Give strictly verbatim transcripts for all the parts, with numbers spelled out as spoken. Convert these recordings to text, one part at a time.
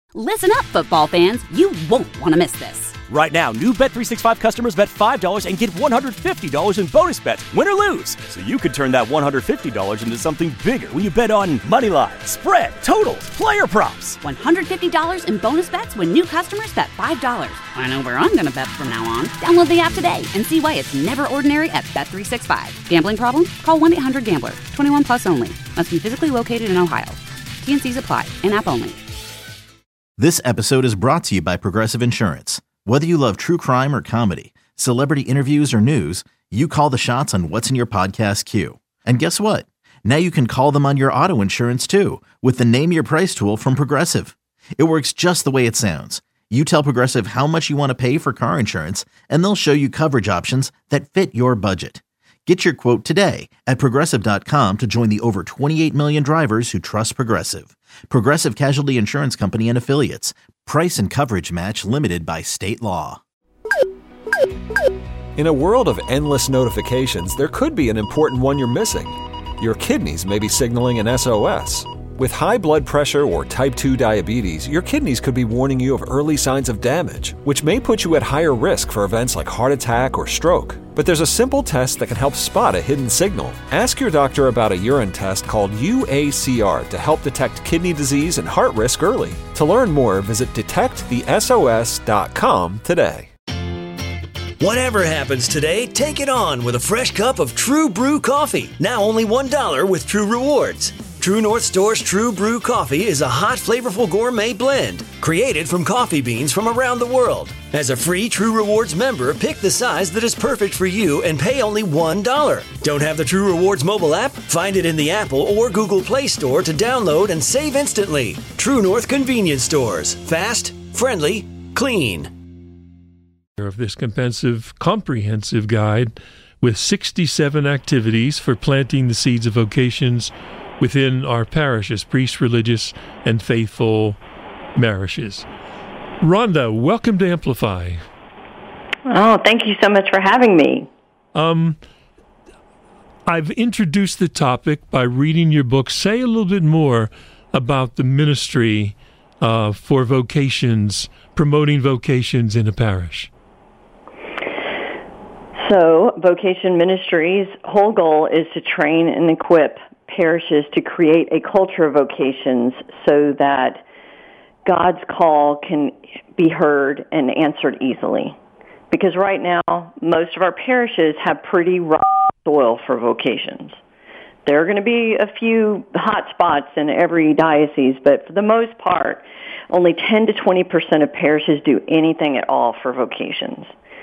Listen up, football fans. You won't want to miss this. Right now, new Bet three sixty-five customers bet five dollars and get one hundred fifty dollars in bonus bets, win or lose. So you could turn that one hundred fifty dollars into something bigger when you bet on money line, spread, totals, player props. one hundred fifty dollars in bonus bets when new customers bet five dollars. I know where I'm going to bet from now on. Download the app today and see why it's never ordinary at Bet three sixty-five. Gambling problem? Call one eight hundred gambler. twenty-one plus only. Must be physically located in Ohio. T N Cs apply. In-app only. This episode is brought to you by Progressive Insurance. Whether you love true crime or comedy, celebrity interviews or news, you call the shots on what's in your podcast queue. And guess what? Now you can call them on your auto insurance too with the Name Your Price tool from Progressive. It works just the way it sounds. You tell Progressive how much you want to pay for car insurance, and they'll show you coverage options that fit your budget. Get your quote today at Progressive dot com to join the over twenty-eight million drivers who trust Progressive. Progressive Casualty Insurance Company and Affiliates. Price and coverage match limited by state law. In a world of endless notifications, there could be an important one you're missing. Your kidneys may be signaling an S O S. With high blood pressure or type two diabetes, your kidneys could be warning you of early signs of damage, which may put you at higher risk for events like heart attack or stroke. But there's a simple test that can help spot a hidden signal. Ask your doctor about a urine test called U A C R to help detect kidney disease and heart risk early. To learn more, visit detect the S O S dot com today. Whatever happens today, take it on with a fresh cup of True Brew coffee. Now only one dollar with True Rewards. True North Store's True Brew coffee is a hot, flavorful gourmet blend created from coffee beans from around the world. As a free True Rewards member, pick the size that is perfect for you and pay only one dollar. Don't have the True Rewards mobile app? Find it in the Apple or Google Play Store to download and save instantly. True North Convenience Stores. Fast, friendly, clean. Of this comprehensive, comprehensive guide with sixty-seven activities for planting the seeds of vocations within our parishes, priests, religious, and faithful parishes. Rhonda, welcome to Amplify. Oh, thank you so much for having me. Um, I've introduced the topic by reading your book. Say a little bit more about the ministry uh, for vocations, promoting vocations in a parish. So, Vocation Ministries' whole goal is to train and equip parishes to create a culture of vocations so that God's call can be heard and answered easily. Because right now, most of our parishes have pretty rough soil for vocations. There are going to be a few hot spots in every diocese, but for the most part, only ten to twenty percent of parishes do anything at all for vocations.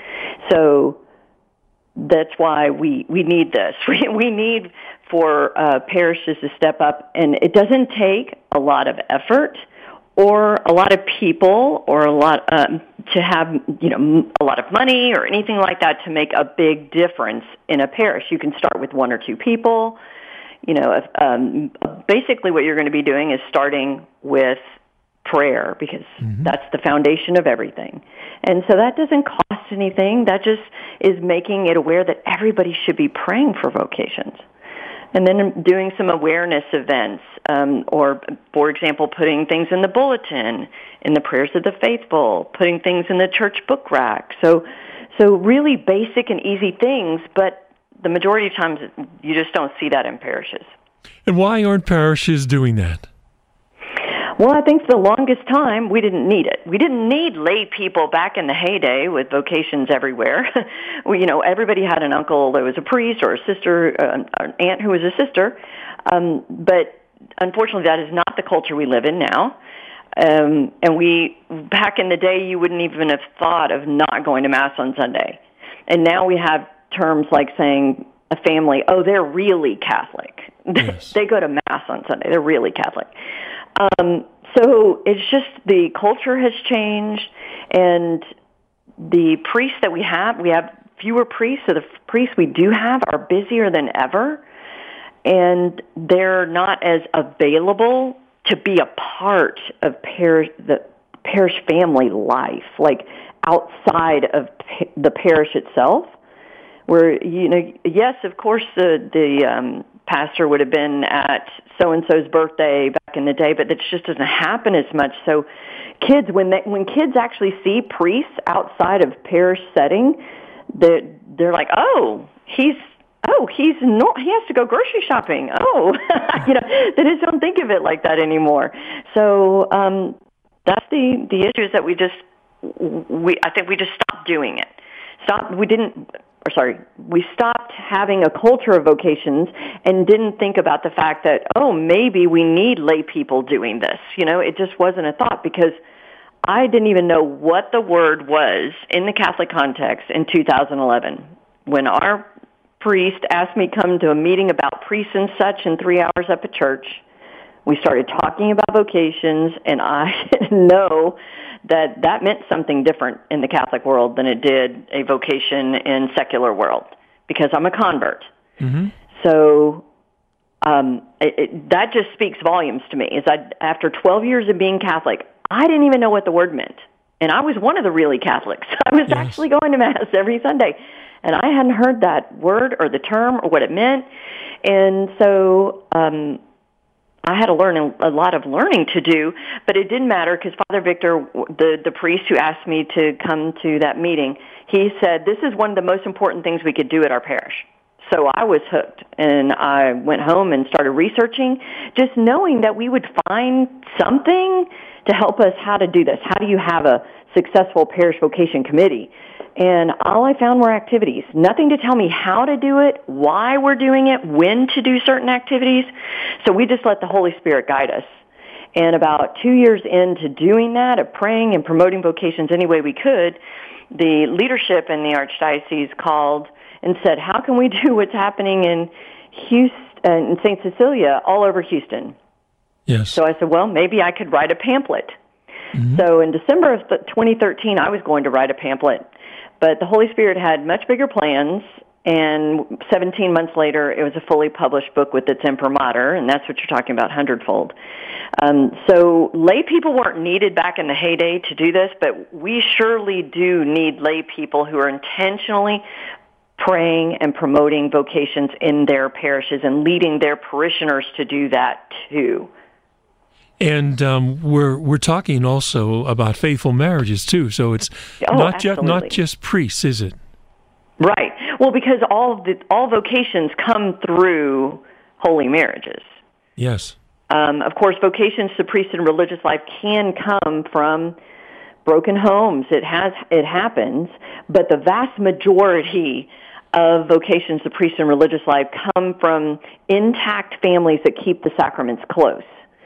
So that's why we, we need this. We, we need for uh, parishes to step up, and it doesn't take a lot of effort or a lot of people or a lot um, to have, you know, a lot of money or anything like that to make a big difference in a parish. You can start with one or two people. You know, if, um, basically what you're going to be doing is starting with prayer, because mm-hmm. that's the foundation of everything. And so that doesn't cost anything. That just is making it aware that everybody should be praying for vocations. And then doing some awareness events, um, or, for example, putting things in the bulletin, in the prayers of the faithful, putting things in the church book rack. So, so really basic and easy things, but the majority of times you just don't see that in parishes. And why aren't parishes doing that? Well, I think for the longest time, we didn't need it. We didn't need lay people back in the heyday with vocations everywhere. we, you know, everybody had an uncle that was a priest or a sister, uh, an aunt who was a sister. Um, but unfortunately, that is not the culture we live in now. Um, and we, back in the day, you wouldn't even have thought of not going to Mass on Sunday. And now we have terms like saying a family, oh, they're really Catholic. Yes. They go to Mass on Sunday. They're really Catholic. Um, so it's just the culture has changed, and the priests that we have, we have fewer priests, so the priests we do have are busier than ever, and they're not as available to be a part of parish, the parish family life, like outside of pa- the parish itself, where, you know, yes, of course, the, the um, pastor would have been at so-and-so's birthday back in the day, but that just doesn't happen as much. So kids, when they, when kids actually see priests outside of parish setting, they're, they're like, oh, he's, oh, he's no, he has to go grocery shopping. Oh, you know, they just don't think of it like that anymore. So um, that's the, the issue is that we just, we, I think we just stopped doing it. Stop, we didn't, or sorry, we stopped having a culture of vocations and didn't think about the fact that, oh, maybe we need lay people doing this. You know, it just wasn't a thought because I didn't even know what the word was in the Catholic context in two thousand eleven. When our priest asked me to come to a meeting about priests and such in three hours up at church, we started talking about vocations, and I know that that meant something different in the Catholic world than it did a vocation in secular world, because I'm a convert. Mm-hmm. So um, it, it, that just speaks volumes to me. Is I, after twelve years of being Catholic, I didn't even know what the word meant. And I was one of the really Catholics. I was yes. actually going to Mass every Sunday. And I hadn't heard that word or the term or what it meant. And so um, I had to learn a lot of learning to do, but it didn't matter because Father Victor, the, the priest who asked me to come to that meeting, he said, this is one of the most important things we could do at our parish. So I was hooked, and I went home and started researching, just knowing that we would find something to help us how to do this. How do you have a successful parish vocation committee? And all I found were activities. Nothing to tell me how to do it, why we're doing it, when to do certain activities. So we just let the Holy Spirit guide us. And about two years into doing that, of praying and promoting vocations any way we could, the leadership in the Archdiocese called and said, how can we do what's happening in Houston, in Saint Cecilia, all over Houston? Yes. So I said, well, maybe I could write a pamphlet. Mm-hmm. So in December of twenty thirteen, I was going to write a pamphlet. But the Holy Spirit had much bigger plans, and seventeen months later, it was a fully published book with its imprimatur, and that's what you're talking about, hundredfold. Um, so lay people weren't needed back in the heyday to do this, but we surely do need lay people who are intentionally praying and promoting vocations in their parishes and leading their parishioners to do that too. And um, we're we're talking also about faithful marriages too. So it's oh, not just absolutely. not just priests, is it? Right. Well, because all the all vocations come through holy marriages. Yes. Um, of course, vocations to priesthood and religious life can come from broken homes. It has it happens, but the vast majority of vocations to priesthood and religious life come from intact families that keep the sacraments close.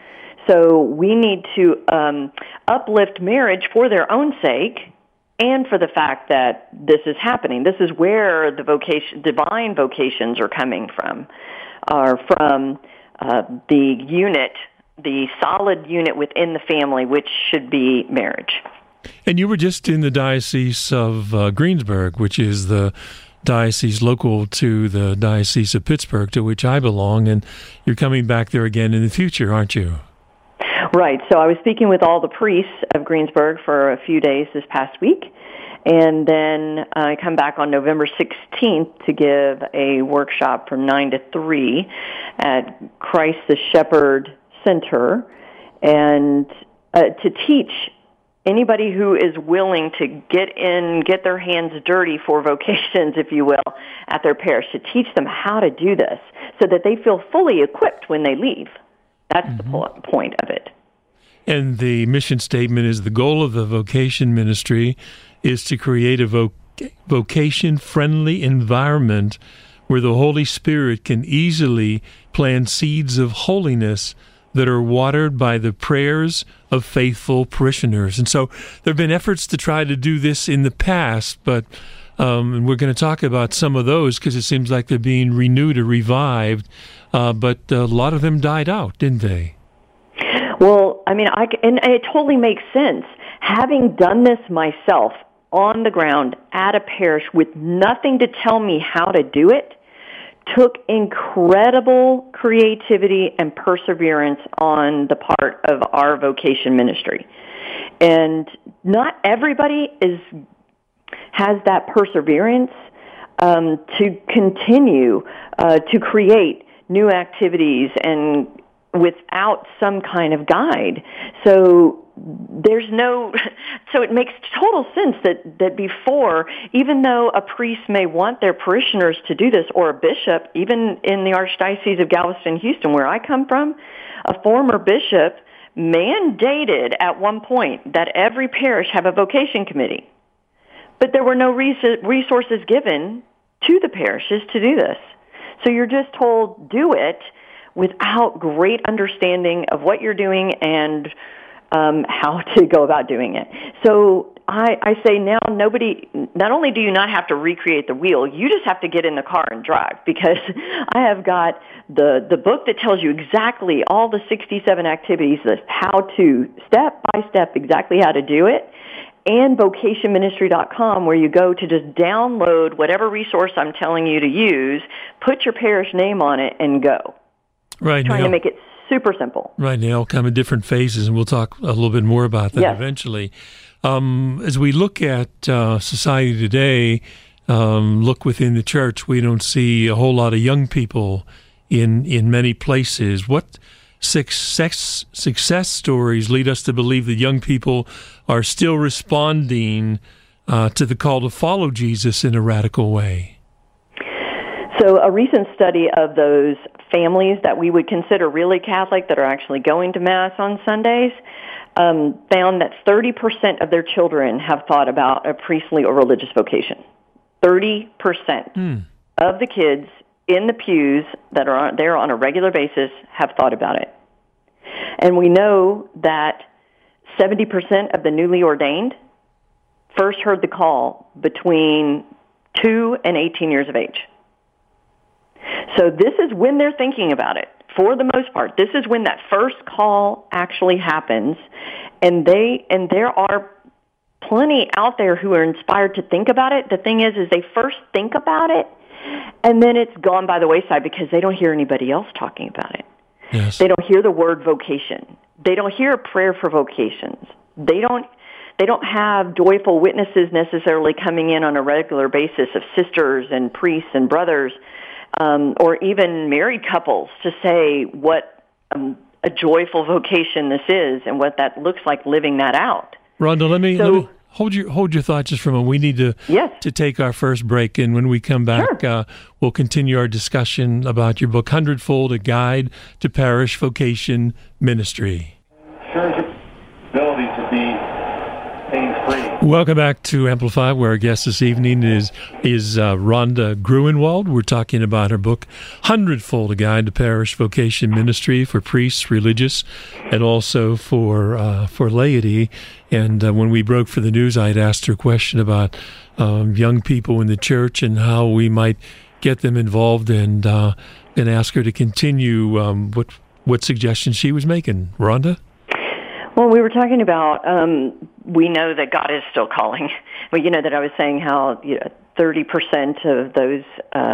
So we need to um, uplift marriage for their own sake and for the fact that this is happening. This is where the vocation, divine vocations are coming from, are from uh, the unit, the solid unit within the family, which should be marriage. And you were just in the Diocese of uh, Greensburg, which is the diocese local to the Diocese of Pittsburgh, to which I belong, and you're coming back there again in the future, aren't you? Right. So I was speaking with all the priests of Greensburg for a few days this past week, and then I come back on November sixteenth to give a workshop from nine to three at Christ the Shepherd Center, and uh, to teach anybody who is willing to get in, get their hands dirty for vocations, if you will, at their parish, to teach them how to do this so that they feel fully equipped when they leave. That's mm-hmm. the po- point of it. And the mission statement is the goal of the vocation ministry is to create a voc- vocation-friendly environment where the Holy Spirit can easily plant seeds of holiness that are watered by the prayers of faithful parishioners. And so there have been efforts to try to do this in the past, but um, and we're going to talk about some of those because it seems like they're being renewed or revived, uh, but a lot of them died out, didn't they? Well, I mean, I, and it totally makes sense. Having done this myself on the ground at a parish with nothing to tell me how to do it, took incredible creativity and perseverance on the part of our vocation ministry. And not everybody is has that perseverance um, to continue uh, to create new activities and without some kind of guide. So there's no, so it makes total sense that, that before, even though a priest may want their parishioners to do this, or a bishop, even in the Archdiocese of Galveston, Houston, where I come from, a former bishop mandated at one point that every parish have a vocation committee. But there were no resources given to the parishes to do this. So you're just told, do it, without great understanding of what you're doing and um, how to go about doing it. So I, I say now, nobody, not only do you not have to recreate the wheel, you just have to get in the car and drive, because I have got the, the book that tells you exactly all the sixty-seven activities, the how to, step by step, exactly how to do it, and vocation ministry dot com, where you go to just download whatever resource I'm telling you to use, put your parish name on it, and go. Right, Trying Neil. to make it super simple. Right, Neil, come in different phases, and we'll talk a little bit more about that yes. eventually. Um, as we look at uh, society today, um, look within the church, we don't see a whole lot of young people in in many places. What success success stories lead us to believe that young people are still responding uh, to the call to follow Jesus in a radical way? So a recent study of those families that we would consider really Catholic that are actually going to Mass on Sundays um, found that thirty percent of their children have thought about a priestly or religious vocation. thirty percent mm. of the kids in the pews that are there on a regular basis have thought about it. And we know that seventy percent of the newly ordained first heard the call between two and eighteen years of age. So this is when they're thinking about it. For the most part, this is when that first call actually happens, and they and there are plenty out there who are inspired to think about it. The thing is, is they first think about it, and then it's gone by the wayside because they don't hear anybody else talking about it. Yes. They don't hear the word vocation. They don't hear a prayer for vocations. They don't. They don't have joyful witnesses necessarily coming in on a regular basis of sisters and priests and brothers, um, or even married couples to say what um, a joyful vocation this is and what that looks like living that out. Rhonda, let me, so, let me hold your hold your thoughts just for a moment. We need to yes. to take our first break, and when we come back, sure. uh, we'll continue our discussion about your book, Hundredfold: A Guide to Parish Vocation Ministry. Sure, ability to be pain-free. Welcome back to Amplify, where our guest this evening is is uh, Rhonda Gruenwald. We're talking about her book, Hundredfold: A Guide to Parish Vocation Ministry for priests, religious, and also for uh, for laity. And uh, when we broke for the news, I'd asked her a question about um, young people in the church and how we might get them involved, and uh, and ask her to continue um, what what suggestions she was making. Rhonda? Well, we were talking about, um, we know that God is still calling. Well, you know that I was saying how you know, thirty percent of those uh,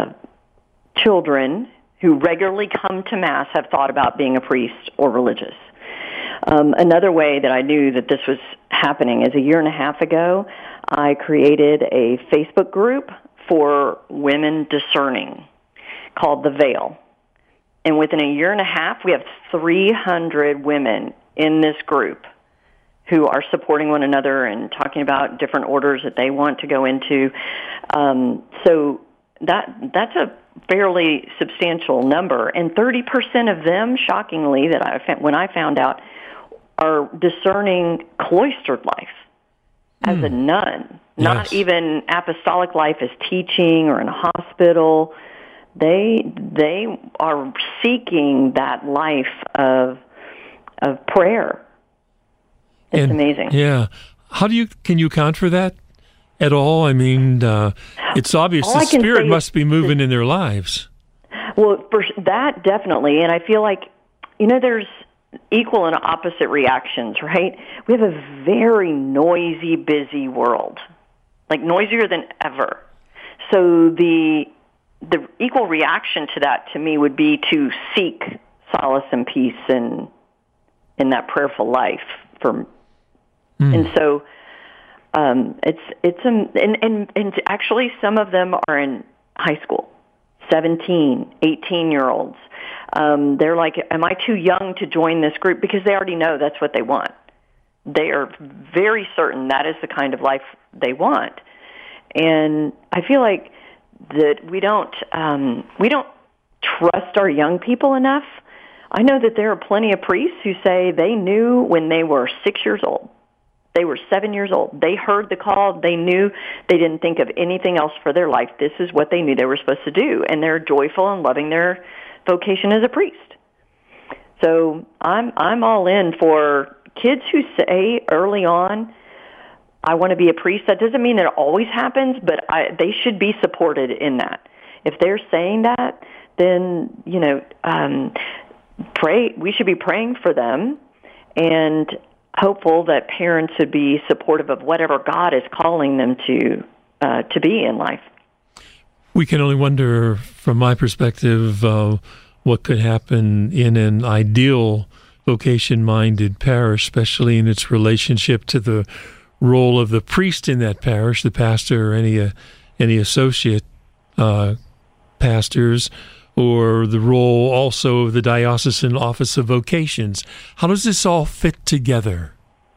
children who regularly come to Mass have thought about being a priest or religious. Um, another way that I knew that this was happening is a year and a half ago, I created a Facebook group for women discerning called The Veil. And within a year and a half, we have three hundred women in this group who are supporting one another and talking about different orders that they want to go into. Um, so that that's a fairly substantial number. And thirty percent of them, shockingly, that I when I found out, are discerning cloistered life as mm. a nun, not yes. even apostolic life as teaching or in a hospital. They they are seeking that life of of prayer. It's and, amazing. Yeah. How do you, can you account for that at all? I mean, uh, it's obvious all the I can Spirit say must be moving in their lives. Well, for that, definitely. And I feel like, you know, there's equal and opposite reactions, right? We have a very noisy, busy world, like noisier than ever. So the the equal reaction to that, to me, would be to seek solace and peace and in that prayerful life. For, mm. And so um, it's it's um, and, and and actually some of them are in high school, seventeen, eighteen-year-olds. Um, they're like, am I too young to join this group? Because they already know that's what they want. They are very certain that is the kind of life they want. And I feel like that we don't um, we don't trust our young people enough. I know that there are plenty of priests who say they knew when they were six years old. They were seven years old. They heard the call. They knew. They didn't think of anything else for their life. This is what they knew they were supposed to do, and they're joyful and loving their vocation as a priest. So I'm I'm all in for kids who say early on, I want to be a priest. That doesn't mean that it always happens, but I, they should be supported in that. If they're saying that, then, you know, um, pray. We should be praying for them and hopeful that parents would be supportive of whatever God is calling them to uh, to be in life. We can only wonder, from my perspective, uh, what could happen in an ideal vocation-minded parish, especially in its relationship to the role of the priest in that parish, the pastor or any uh, any associate uh, pastors, or the role also of the diocesan office of vocations. How does this all fit together?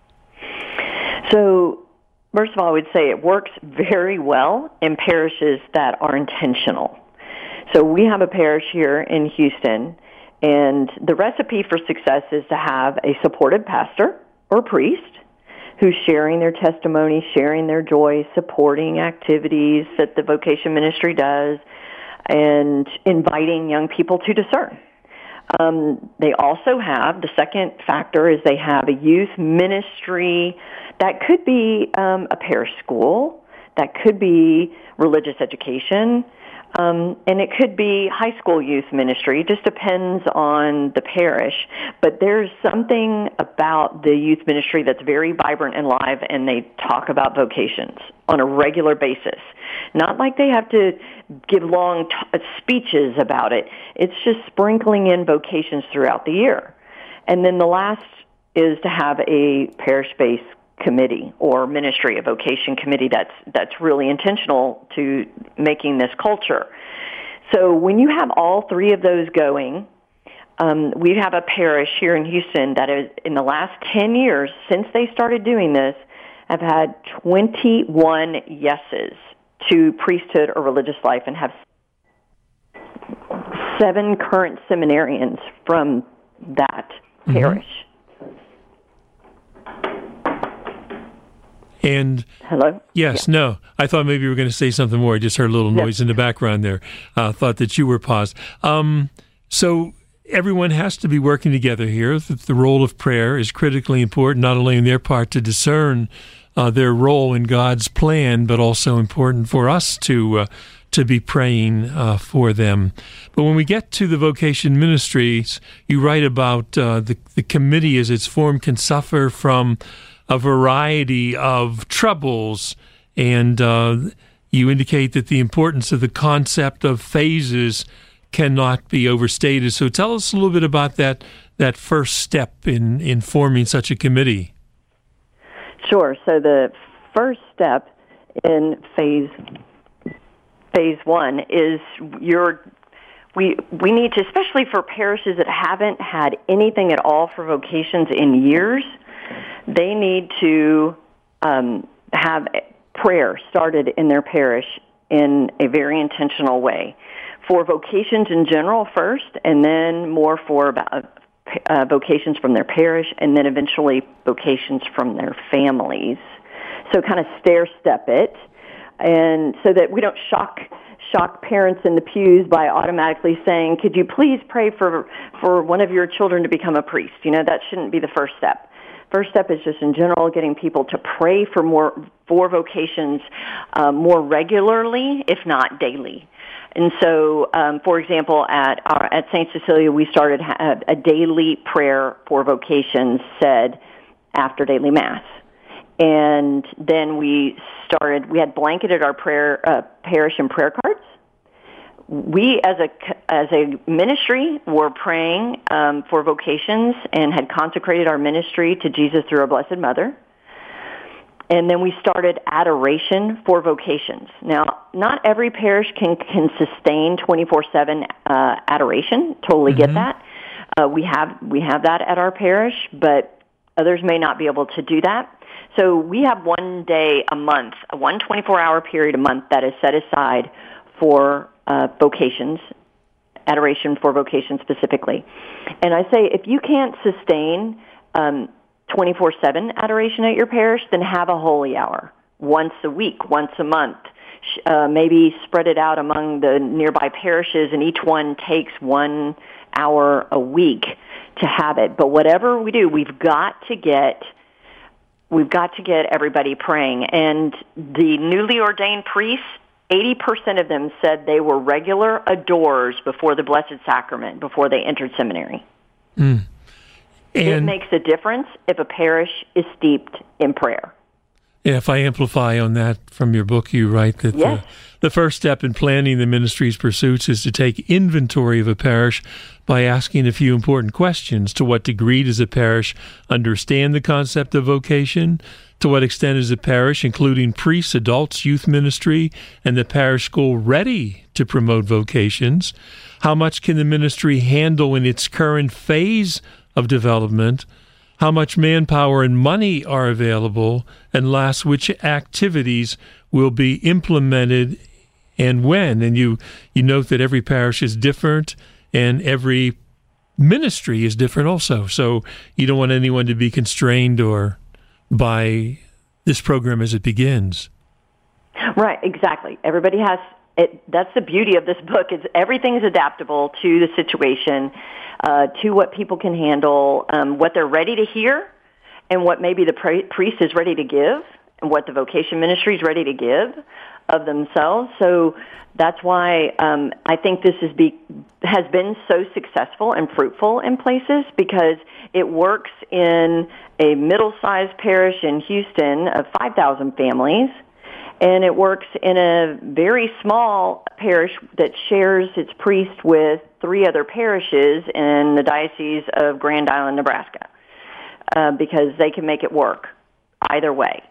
So, first of all, I would say it works very well in parishes that are intentional. So we have a parish here in Houston, and the recipe for success is to have a supported pastor or priest who's sharing their testimony, sharing their joy, supporting activities that the vocation ministry does, and inviting young people to discern. Um, they also have, the second factor is they have a youth ministry that could be um, a parish school, that could be religious education, Um, and it could be high school youth ministry. It just depends on the parish. But there's something about the youth ministry that's very vibrant and live, and they talk about vocations on a regular basis. Not like they have to give long t- speeches about it. It's just sprinkling in vocations throughout the year. And then the last is to have a parish-based committee or ministry, a vocation committee that's that's really intentional to making this culture. So when you have all three of those going, um, we have a parish here in Houston that is, in the last ten years, since they started doing this, have had twenty-one yeses to priesthood or religious life and have seven current seminarians from that mm-hmm. parish. And hello? Yes, yeah. no. I thought maybe you were going to say something more. I just heard a little noise yeah. in the background there. Uh, thought that you were paused. Um, so everyone has to be working together here. The, the role of prayer is critically important, not only on their part to discern uh, their role in God's plan, but also important for us to uh, to be praying uh, for them. But when we get to the vocation ministries, you write about uh, the, the committee as it's formed can suffer from a variety of troubles, and uh, you indicate that the importance of the concept of phases cannot be overstated. So tell us a little bit about that that first step in, in forming such a committee. Sure. So the first step in phase phase one is your we we need to, especially for parishes that haven't had anything at all for vocations in years, they need to um, have prayer started in their parish in a very intentional way. For vocations in general first, and then more for uh, uh, vocations from their parish, and then eventually vocations from their families. So kind of stair-step it, and so that we don't shock shock parents in the pews by automatically saying, could you please pray for for one of your children to become a priest? You know, that shouldn't be the first step. First step is just in general getting people to pray for more for vocations uh, more regularly, if not daily. And so, um, for example, at our, at Saint Cecilia, we started ha- a daily prayer for vocations said after daily Mass. And then we started, we had blanketed our prayer uh, parish in prayer cards. We, as a as a ministry, were praying um, for vocations and had consecrated our ministry to Jesus through our Blessed Mother. And then we started adoration for vocations. Now, not every parish can, can sustain twenty-four seven uh, adoration. Totally mm-hmm. get that. Uh, we have we have that at our parish, but others may not be able to do that. So we have one day a month, a one twenty-four hour period a month that is set aside for uh, vocations, adoration for vocations specifically. And I say if you can't sustain um, twenty-four seven adoration at your parish, then have a holy hour once a week, once a month. Uh, maybe spread it out among the nearby parishes, and each one takes one hour a week to have it. But whatever we do, we've got to get we've got to get everybody praying. And the newly ordained priests, eighty percent of them said they were regular adorers before the Blessed Sacrament, before they entered seminary. Mm. And it makes a difference if a parish is steeped in prayer. If I amplify on that from your book, you write that yes. the, the first step in planning the ministry's pursuits is to take inventory of a parish by asking a few important questions. To what degree does a parish understand the concept of vocation? To what extent is a parish, including priests, adults, youth ministry, and the parish school, ready to promote vocations? How much can the ministry handle in its current phase of development? How much manpower and money are available? And last, which activities will be implemented and when? And you, you note that every parish is different and every ministry is different also. So you don't want anyone to be constrained or by this program as it begins. Right, exactly. Everybody has it. That's the beauty of this book, is everything is adaptable to the situation, uh, to what people can handle, um, what they're ready to hear, and what maybe the pri- priest is ready to give, and what the vocation ministry is ready to give of themselves. So that's why um, I think this is be, has been so successful and fruitful in places, because it works in a middle-sized parish in Houston of five thousand families, and it works in a very small parish that shares its priest with three other parishes in the Diocese of Grand Island, Nebraska, uh, because they can make it work either way.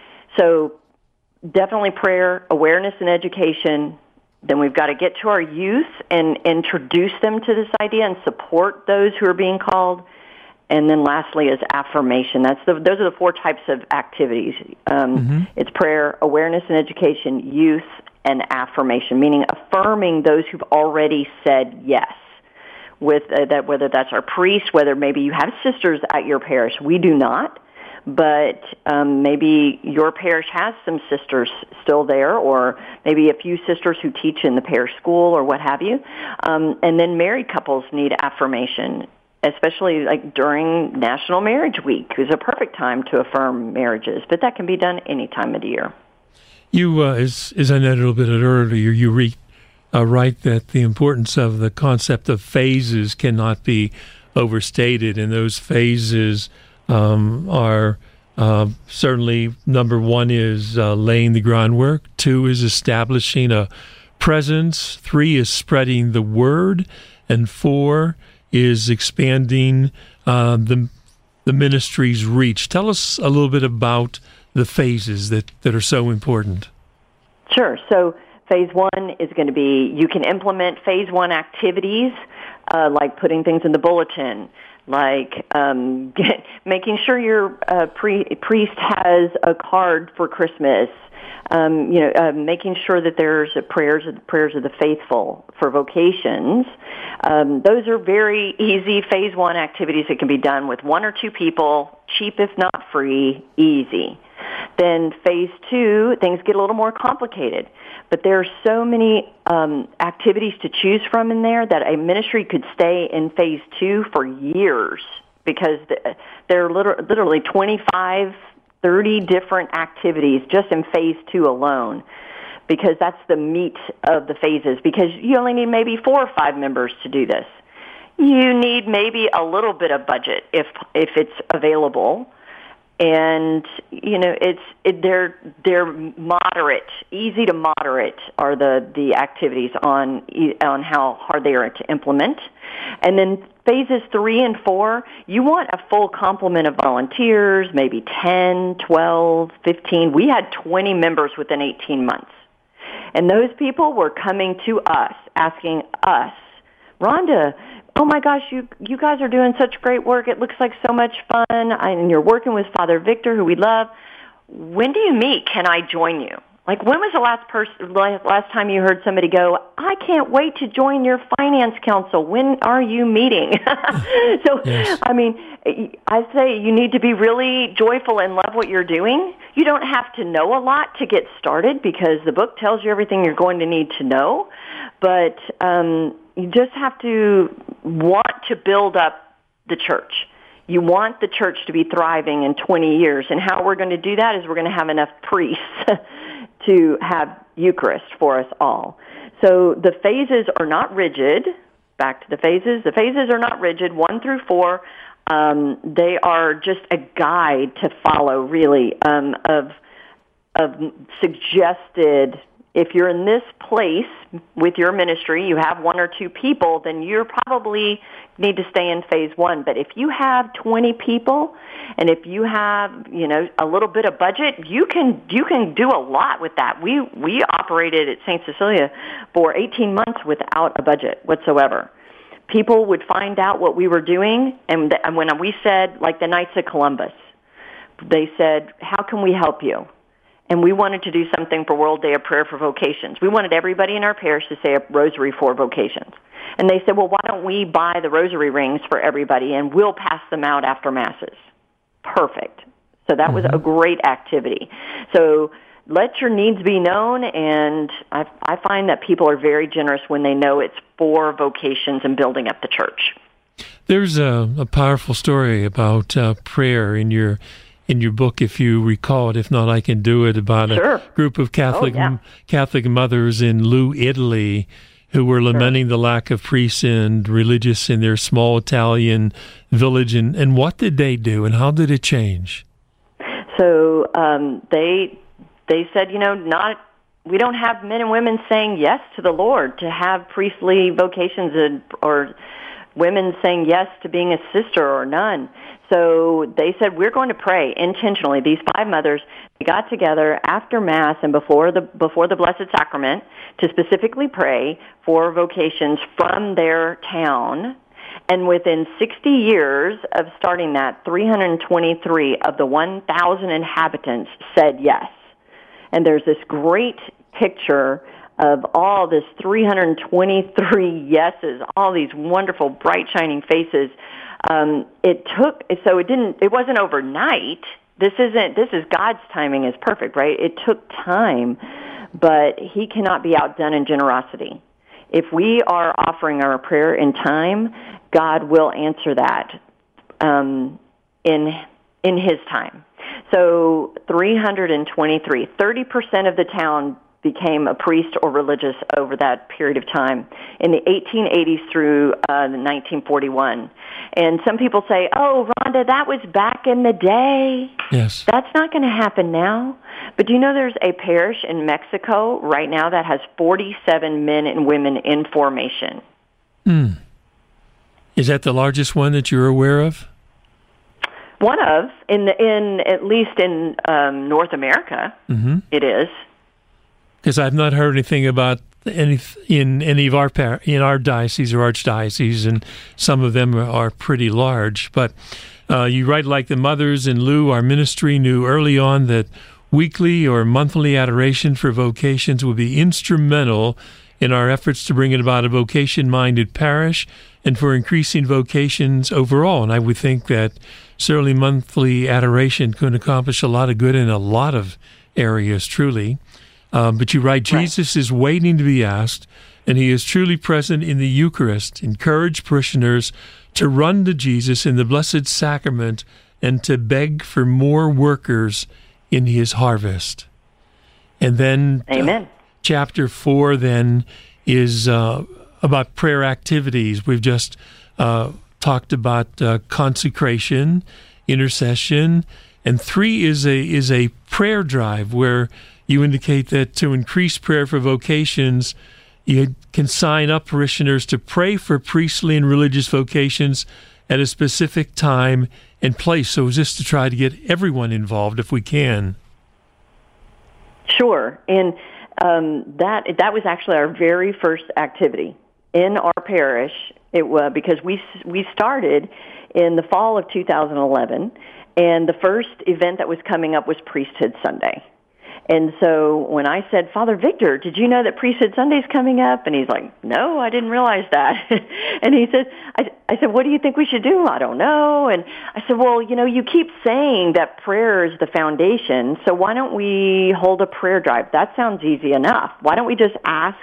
So definitely prayer, awareness, and education. Then we've got to get to our youth and introduce them to this idea and support those who are being called. And then lastly is affirmation. That's the, those are the four types of activities. Um, mm-hmm. It's prayer, awareness and education, youth, and affirmation, meaning affirming those who've already said yes. With uh, that, whether that's our priest, whether maybe you have sisters at your parish. We do not, but um, maybe your parish has some sisters still there, or maybe a few sisters who teach in the parish school or what have you. Um, and then married couples need affirmation, especially like during National Marriage Week is a perfect time to affirm marriages, but that can be done any time of the year. You, uh, as, as I noted a little bit earlier, you re, uh, write that the importance of the concept of phases cannot be overstated, and those phases um, are uh, certainly, number one is uh, laying the groundwork, two is establishing a presence, three is spreading the word, and four is expanding uh, the the ministry's reach. Tell us a little bit about the phases that, that are so important. Sure. So phase one is going to be, you can implement phase one activities, uh, like putting things in the bulletin, like um, get, making sure your uh, pre- priest has a card for Christmas, Um, you know, uh, making sure that there's a prayers, prayers of the faithful for vocations. Um, those are very easy phase one activities that can be done with one or two people, cheap if not free, easy. Then phase two, things get a little more complicated. But there are so many um, activities to choose from in there that a ministry could stay in phase two for years, because there are literally twenty-five thirty different activities just in phase two alone, because that's the meat of the phases, because you only need maybe four or five members to do this. You need maybe a little bit of budget if if it's available. And, you know, it's it, they're they're moderate, easy to moderate are the, the activities on on how hard they are to implement. And then phases three and four, you want a full complement of volunteers, maybe ten, twelve, fifteen. We had twenty members within eighteen months. And those people were coming to us, asking us, Rhonda, oh my gosh, you you guys are doing such great work. It looks like so much fun. And you're working with Father Victor, who we love. When do you meet? Can I join you? Like, when was the last person, last time you heard somebody go, I can't wait to join your finance council. When are you meeting? so, yes. I mean, I say you need to be really joyful and love what you're doing. You don't have to know a lot to get started because the book tells you everything you're going to need to know. But um, you just have to want to build up the church. You want the church to be thriving in twenty years. And how we're going to do that is we're going to have enough priests to have Eucharist for us all. So the phases are not rigid. Back to the phases. The phases are not rigid, one through four. Um, they are just a guide to follow, really, um, of of suggested. If you're in this place with your ministry, you have one or two people, then you probably need to stay in phase one. But if you have twenty people, and if you have, you know, a little bit of budget, you can you can do a lot with that. We we operated at Saint Cecilia for eighteen months without a budget whatsoever. People would find out what we were doing, and, th- and when we said, like the Knights of Columbus, they said, how can we help you? And we wanted to do something for World Day of Prayer for Vocations. We wanted everybody in our parish to say a rosary for vocations. And they said, well, why don't we buy the rosary rings for everybody, and we'll pass them out after Masses. Perfect. So that was a great activity. So let your needs be known, and I, I find that people are very generous when they know it's for vocations and building up the church. There's a, a powerful story about uh, prayer in your in your book, if you recall it. If not, I can do it, about sure. a group of Catholic oh, yeah. Catholic mothers in Loo, Italy, who were lamenting sure. the lack of priests and religious in their small Italian village. And, and what did they do, and how did it change? So um, they they said, you know, not we don't have men and women saying yes to the Lord to have priestly vocations, and, or women saying yes to being a sister or nun. So they said, we're going to pray intentionally. These five mothers, they got together after Mass and before the before the Blessed Sacrament to specifically pray for vocations from their town. And within sixty years of starting that, three hundred twenty-three of the one thousand inhabitants said yes. And there's this great picture of all this three hundred twenty-three yeses, all these wonderful, bright, shining faces. Um, it took, so it didn't, it wasn't overnight. This isn't, this is God's timing is perfect, right? It took time, but He cannot be outdone in generosity. If we are offering our prayer in time, God will answer that um, in in His time. So three hundred twenty-three, thirty percent of the town became a priest or religious over that period of time in the eighteen eighties through uh, nineteen forty-one. And some people say, oh, Rhonda, that was back in the day. Yes. That's not going to happen now. But do you know there's a parish in Mexico right now that has forty-seven men and women in formation? Hmm. Is that the largest one that you're aware of? One of, in the, in at least in um, North America, mm-hmm. it is. Because I've not heard anything about any in any of our par- in our diocese or archdiocese, and some of them are pretty large. But uh, you write, like the mothers in Loo, our ministry knew early on that weekly or monthly adoration for vocations would be instrumental in our efforts to bring about a vocation-minded parish and for increasing vocations overall. And I would think that certainly monthly adoration could accomplish a lot of good in a lot of areas, truly. Um, but you write, Jesus right. is waiting to be asked, and He is truly present in the Eucharist. Encourage parishioners to run to Jesus in the Blessed Sacrament and to beg for more workers in His harvest. And then Amen. Uh, chapter four then is uh, about prayer activities. We've just uh, talked about uh, consecration, intercession, and three is a is a prayer drive where you indicate that to increase prayer for vocations, you can sign up parishioners to pray for priestly and religious vocations at a specific time and place. So it's just to try to get everyone involved if we can. Sure. And um, that that was actually our very first activity in our parish. It was because we we started in the fall of two thousand eleven, and the first event that was coming up was Priesthood Sunday. And so when I said, Father Victor, did you know that Priesthood Sunday's coming up? And he's like, no, I didn't realize that. And he said, I, I said, what do you think we should do? I don't know. And I said, well, you know, you keep saying that prayer is the foundation, so why don't we hold a prayer drive? That sounds easy enough. Why don't we just ask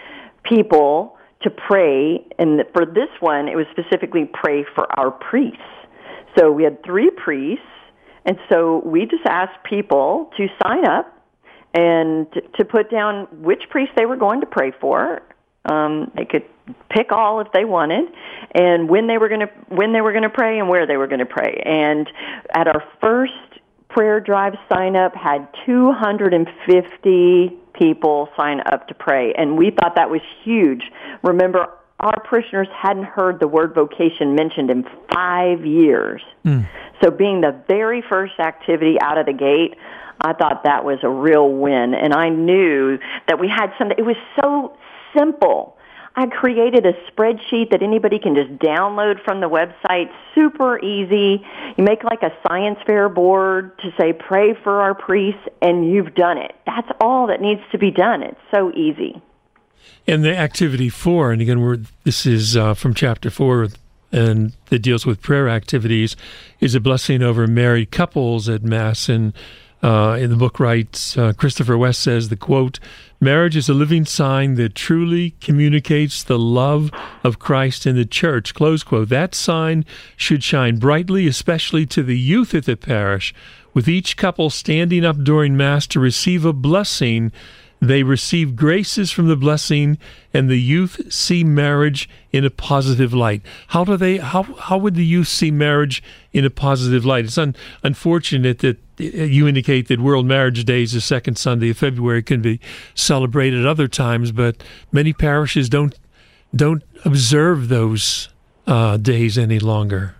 people to pray? And for this one, it was specifically pray for our priests. So we had three priests, and so we just asked people to sign up and to put down which priest they were going to pray for. Um, they could pick all if they wanted, and when they were going to when they were going to pray and where they were going to pray. And at our first prayer drive sign up, had two hundred fifty people sign up to pray, and we thought that was huge. Remember, our parishioners hadn't heard the word vocation mentioned in five years. Mm. So being the very first activity out of the gate, I thought that was a real win, and I knew that we had something. It was so simple. I created a spreadsheet that anybody can just download from the website, super easy. You make like a science fair board to say, pray for our priests, and you've done it. That's all that needs to be done. It's so easy. And the activity four, and again, we're, this is uh, from chapter four, and that deals with prayer activities, is a blessing over married couples at Mass. And Uh, in the book writes, uh, Christopher West says, the quote, marriage is a living sign that truly communicates the love of Christ in the church, close quote. That sign should shine brightly, especially to the youth at the parish. With each couple standing up during Mass to receive a blessing, they receive graces from the blessing, and the youth see marriage in a positive light. How do they? How how would the youth see marriage in a positive light? It's un, unfortunate that you indicate that World Marriage Day is the second Sunday of February, can be celebrated other times, but many parishes don't don't observe those uh, days any longer.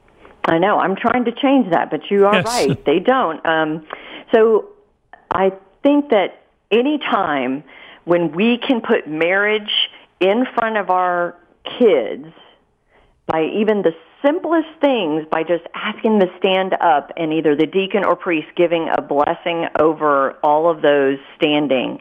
I know. I'm trying to change that, but you are yes. right. They don't. Um, so I think that any time when we can put marriage in front of our kids by even the simplest things, by just asking them to stand up and either the deacon or priest giving a blessing over all of those standing,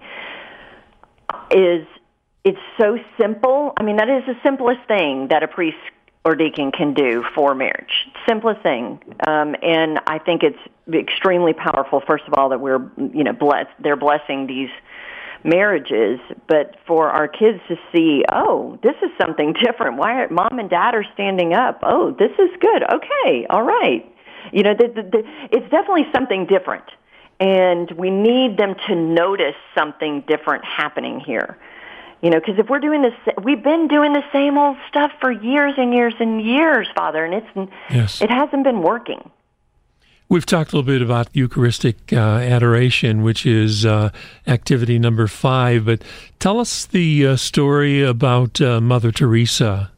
is it's so simple. I mean, that is the simplest thing that a priest or deacon can do for marriage. Simplest thing. Um, and I think it's extremely powerful, first of all, that we're, you know, blessed, they're blessing these marriages, but for our kids to see, oh, this is something different. Why are mom and dad are standing up? Oh, this is good. Okay, all right. You know, the, the, the, it's definitely something different, and we need them to notice something different happening here. You know, because if we're doing this, we've been doing the same old stuff for years and years and years, Father, and it's yes. it hasn't been working. We've talked a little bit about Eucharistic uh, adoration, which is uh, activity number five, but tell us the uh, story about uh, Mother Teresa.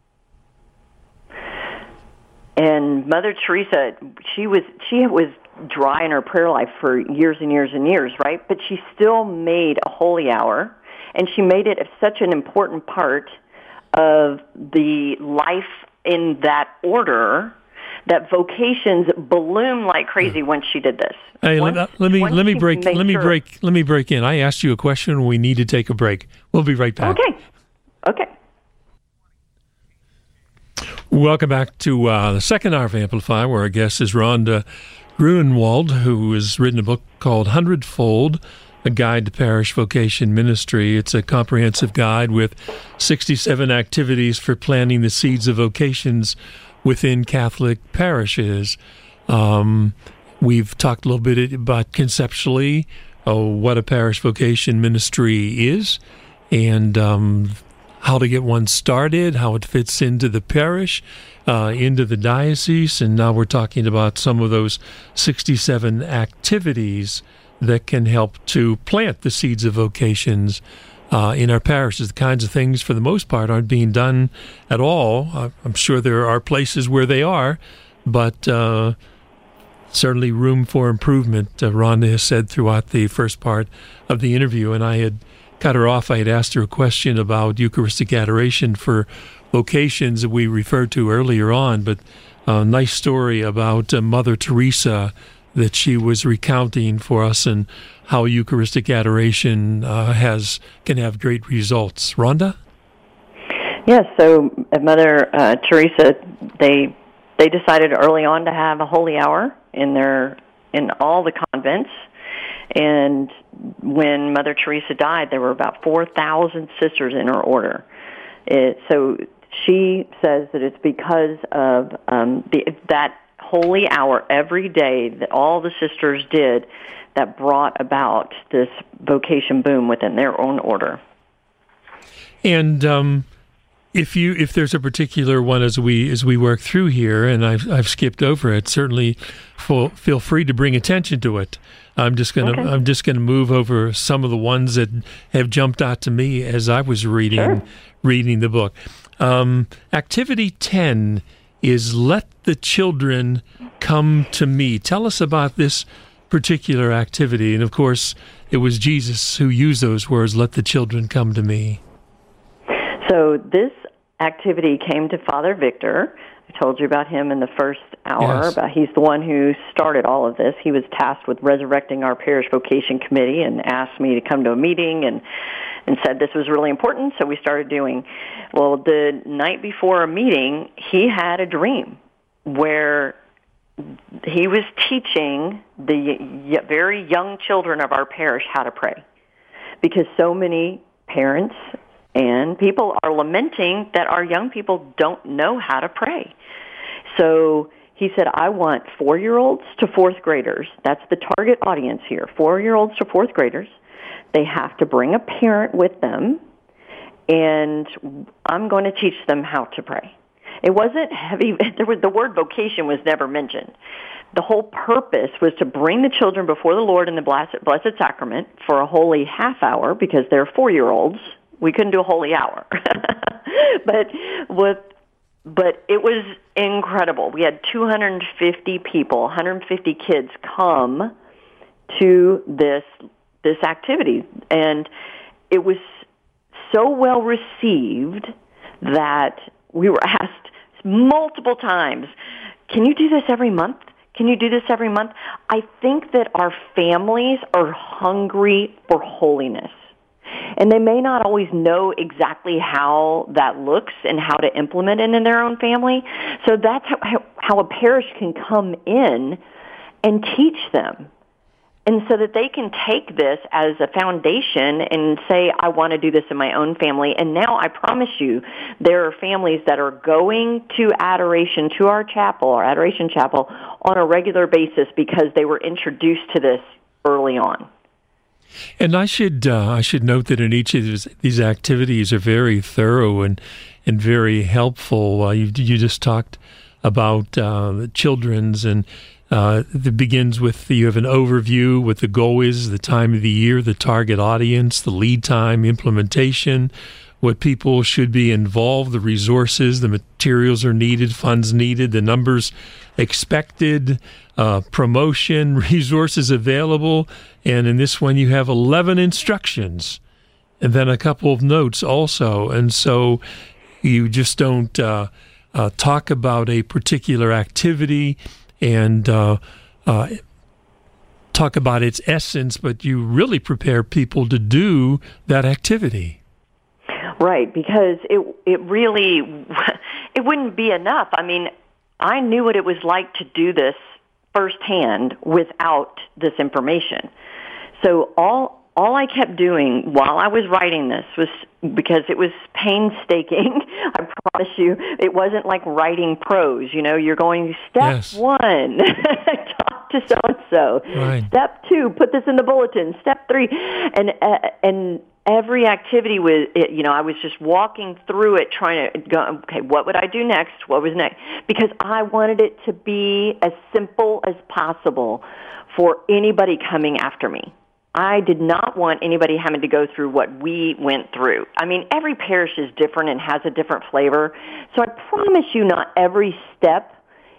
And Mother Teresa, she was she was dry in her prayer life for years and years and years, right? But she still made a holy hour, and she made it such an important part of the life in that order that vocations ballooned like crazy once she did this. Hey, once, let, let me let me break let me sure. break let me break in. I asked you a question. We need to take a break. We'll be right back. Okay. Okay. Welcome back to uh, the second hour of Amplify, where our guest is Rhonda Gruenwald, who has written a book called Hundredfold, A Guide to Parish Vocation Ministry. It's a comprehensive guide with sixty-seven activities for planting the seeds of vocations within Catholic parishes. Um, we've talked a little bit about conceptually uh, what a parish vocation ministry is, and um, how to get one started, how it fits into the parish, uh, into the diocese, and now we're talking about some of those sixty-seven activities that can help to plant the seeds of vocations uh, in our parishes. The kinds of things, for the most part, aren't being done at all. Uh, I'm sure there are places where they are, but uh, certainly room for improvement, uh, Rhonda has said throughout the first part of the interview. And I had cut her off. I had asked her a question about Eucharistic adoration for vocations that we referred to earlier on, but a nice story about uh, Mother Teresa that she was recounting for us and how Eucharistic adoration uh, has can have great results. Rhonda? Yes, so uh, Mother uh, Teresa, they they decided early on to have a holy hour in their in all the convents, and when Mother Teresa died, there were about four thousand sisters in her order. It, so she says that it's because of um, the, that holy hour every day that all the sisters did that brought about this vocation boom within their own order. And um, if you if there's a particular one as we as we work through here, and I've I've skipped over it, certainly feel, feel free to bring attention to it. I'm just gonna okay. I'm just gonna move over some of the ones that have jumped out to me as I was reading sure. reading the book. Um, activity ten is Let the Children Come to Me. Tell us about this particular activity. And of course, it was Jesus who used those words, let the children come to me. So this activity came to Father Victor. I told you about him in the first hour. Yes. About he's the one who started all of this. He was tasked with resurrecting our parish vocation committee and asked me to come to a meeting and and said this was really important, so we started doing. Well, the night before a meeting, he had a dream where he was teaching the very young children of our parish how to pray, because so many parents and people are lamenting that our young people don't know how to pray. So he said, I want four-year-olds to fourth graders. That's the target audience here, four-year-olds to fourth graders. They have to bring a parent with them, and I'm going to teach them how to pray. It wasn't heavy. There was, the word vocation was never mentioned. The whole purpose was to bring the children before the Lord in the Blessed, Blessed Sacrament for a holy half hour, because they're four-year-olds. We couldn't do a holy hour. but with, but it was incredible. We had two hundred fifty people, one hundred fifty kids come to this this activity, and it was so well received that we were asked multiple times, can you do this every month? Can you do this every month? I think that our families are hungry for holiness, and they may not always know exactly how that looks and how to implement it in their own family. So that's how, how a parish can come in and teach them. And so that they can take this as a foundation and say, I want to do this in my own family. And now I promise you, there are families that are going to adoration, to our chapel, our adoration chapel, on a regular basis because they were introduced to this early on. And I should uh, I should note that in each of these, these activities are very thorough and and very helpful. Uh, you you just talked about uh, the children's, and uh, it begins with, you have an overview, what the goal is, the time of the year, the target audience, the lead time, implementation, what people should be involved, the resources, the materials are needed, funds needed, the numbers expected, uh, promotion, resources available, and in this one you have eleven instructions, and then a couple of notes also, and so you just don't uh, uh, talk about a particular activity and uh, uh, talk about its essence, but you really prepare people to do that activity. Right, because it it really, it wouldn't be enough. I mean, I knew what it was like to do this firsthand without this information. So all all I kept doing while I was writing this was, because it was painstaking, I promise you, it wasn't like writing prose. You know, you're going, step yes. one, talk to so-and-so. Right. Step two, put this in the bulletin. Step three, and uh, and every activity was, it, you know, I was just walking through it, trying to go, okay, what would I do next? What was next? Because I wanted it to be as simple as possible for anybody coming after me. I did not want anybody having to go through what we went through. I mean, every parish is different and has a different flavor. So I promise you not every step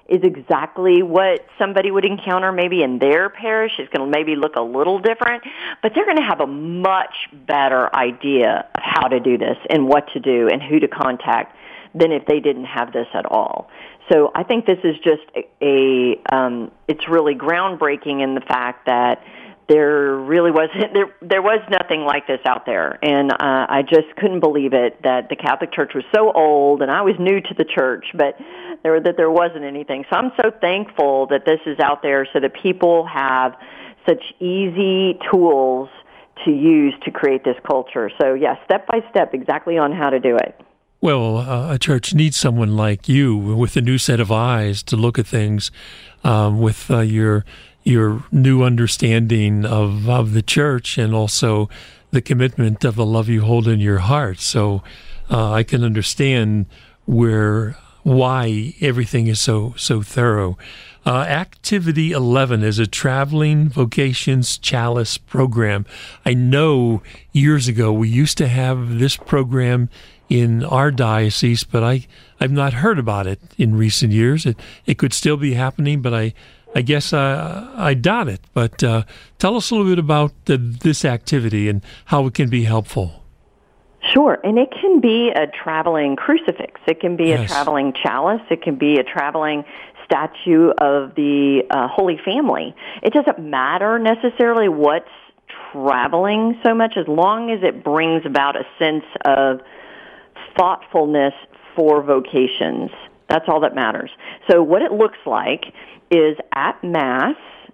is exactly what somebody would encounter maybe in their parish. It's going to maybe look a little different, but they're going to have a much better idea of how to do this and what to do and who to contact than if they didn't have this at all. So I think this is just a, a um, it's really groundbreaking in the fact that there really wasn't, there, there was nothing like this out there. And uh, I just couldn't believe it that the Catholic Church was so old, and I was new to the church, but there, that there wasn't anything. So I'm so thankful that this is out there so that people have such easy tools to use to create this culture. So, yeah, step by step, exactly on how to do it. Well, uh, a church needs someone like you with a new set of eyes to look at things um, with uh, your your new understanding of, of the church and also the commitment of the love you hold in your heart. So uh, I can understand where why everything is so so thorough. Uh, Activity eleven is a traveling vocations chalice program. I know years ago we used to have this program in our diocese, but I, I've not heard about it in recent years. It it could still be happening, but I I guess I, I doubt it. But uh, tell us a little bit about the, this activity and how it can be helpful. Sure, and it can be a traveling crucifix. It can be Yes. a traveling chalice. It can be a traveling statue of the uh, Holy Family. It doesn't matter necessarily what's traveling so much as long as it brings about a sense of thoughtfulness for vocations. That's all that matters. So what it looks like is at Mass,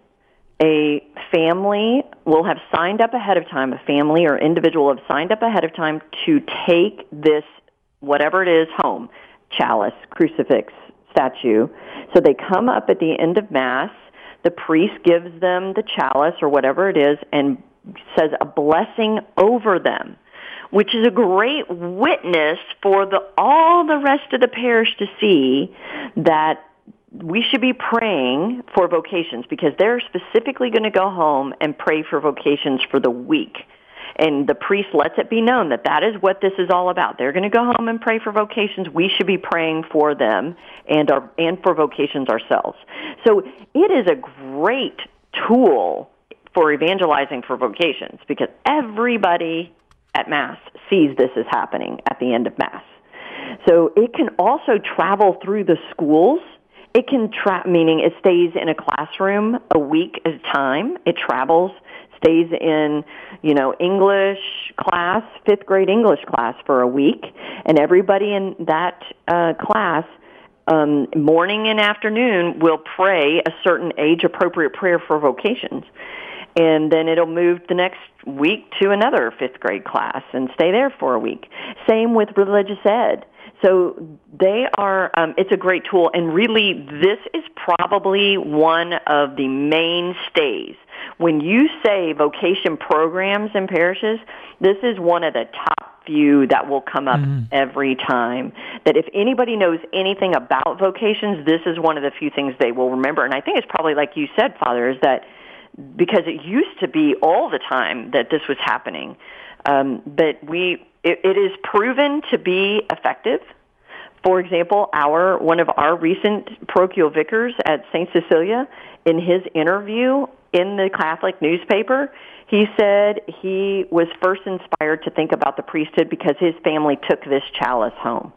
a family will have signed up ahead of time, a family or individual have signed up ahead of time to take this, whatever it is, home, chalice, crucifix, statue. So they come up at the end of Mass, the priest gives them the chalice or whatever it is and says a blessing over them, which is a great witness for the all the rest of the parish to see that we should be praying for vocations, because they're specifically going to go home and pray for vocations for the week. And the priest lets it be known that that is what this is all about. They're going to go home and pray for vocations. We should be praying for them and our, and for vocations ourselves. So it is a great tool for evangelizing for vocations, because everybody at Mass sees this is happening at the end of Mass. So it can also travel through the schools. It can tra- meaning it stays in a classroom a week at a time. It travels, stays in, you know, English class, fifth grade English class for a week, and everybody in that uh, class, um, morning and afternoon, will pray a certain age-appropriate prayer for vocations. And then it'll move the next week to another fifth grade class and stay there for a week. Same with religious ed. So they are, um, it's a great tool, and really this is probably one of the mainstays. When you say vocation programs in parishes, this is one of the top few that will come up mm. every time. That if anybody knows anything about vocations, this is one of the few things they will remember. And I think it's probably like you said, Father, is that because it used to be all the time that this was happening. Um, but we, it, it is proven to be effective. For example, our one of our recent parochial vicars at Saint Cecilia, in his interview in the Catholic newspaper, he said he was first inspired to think about the priesthood because his family took this chalice home.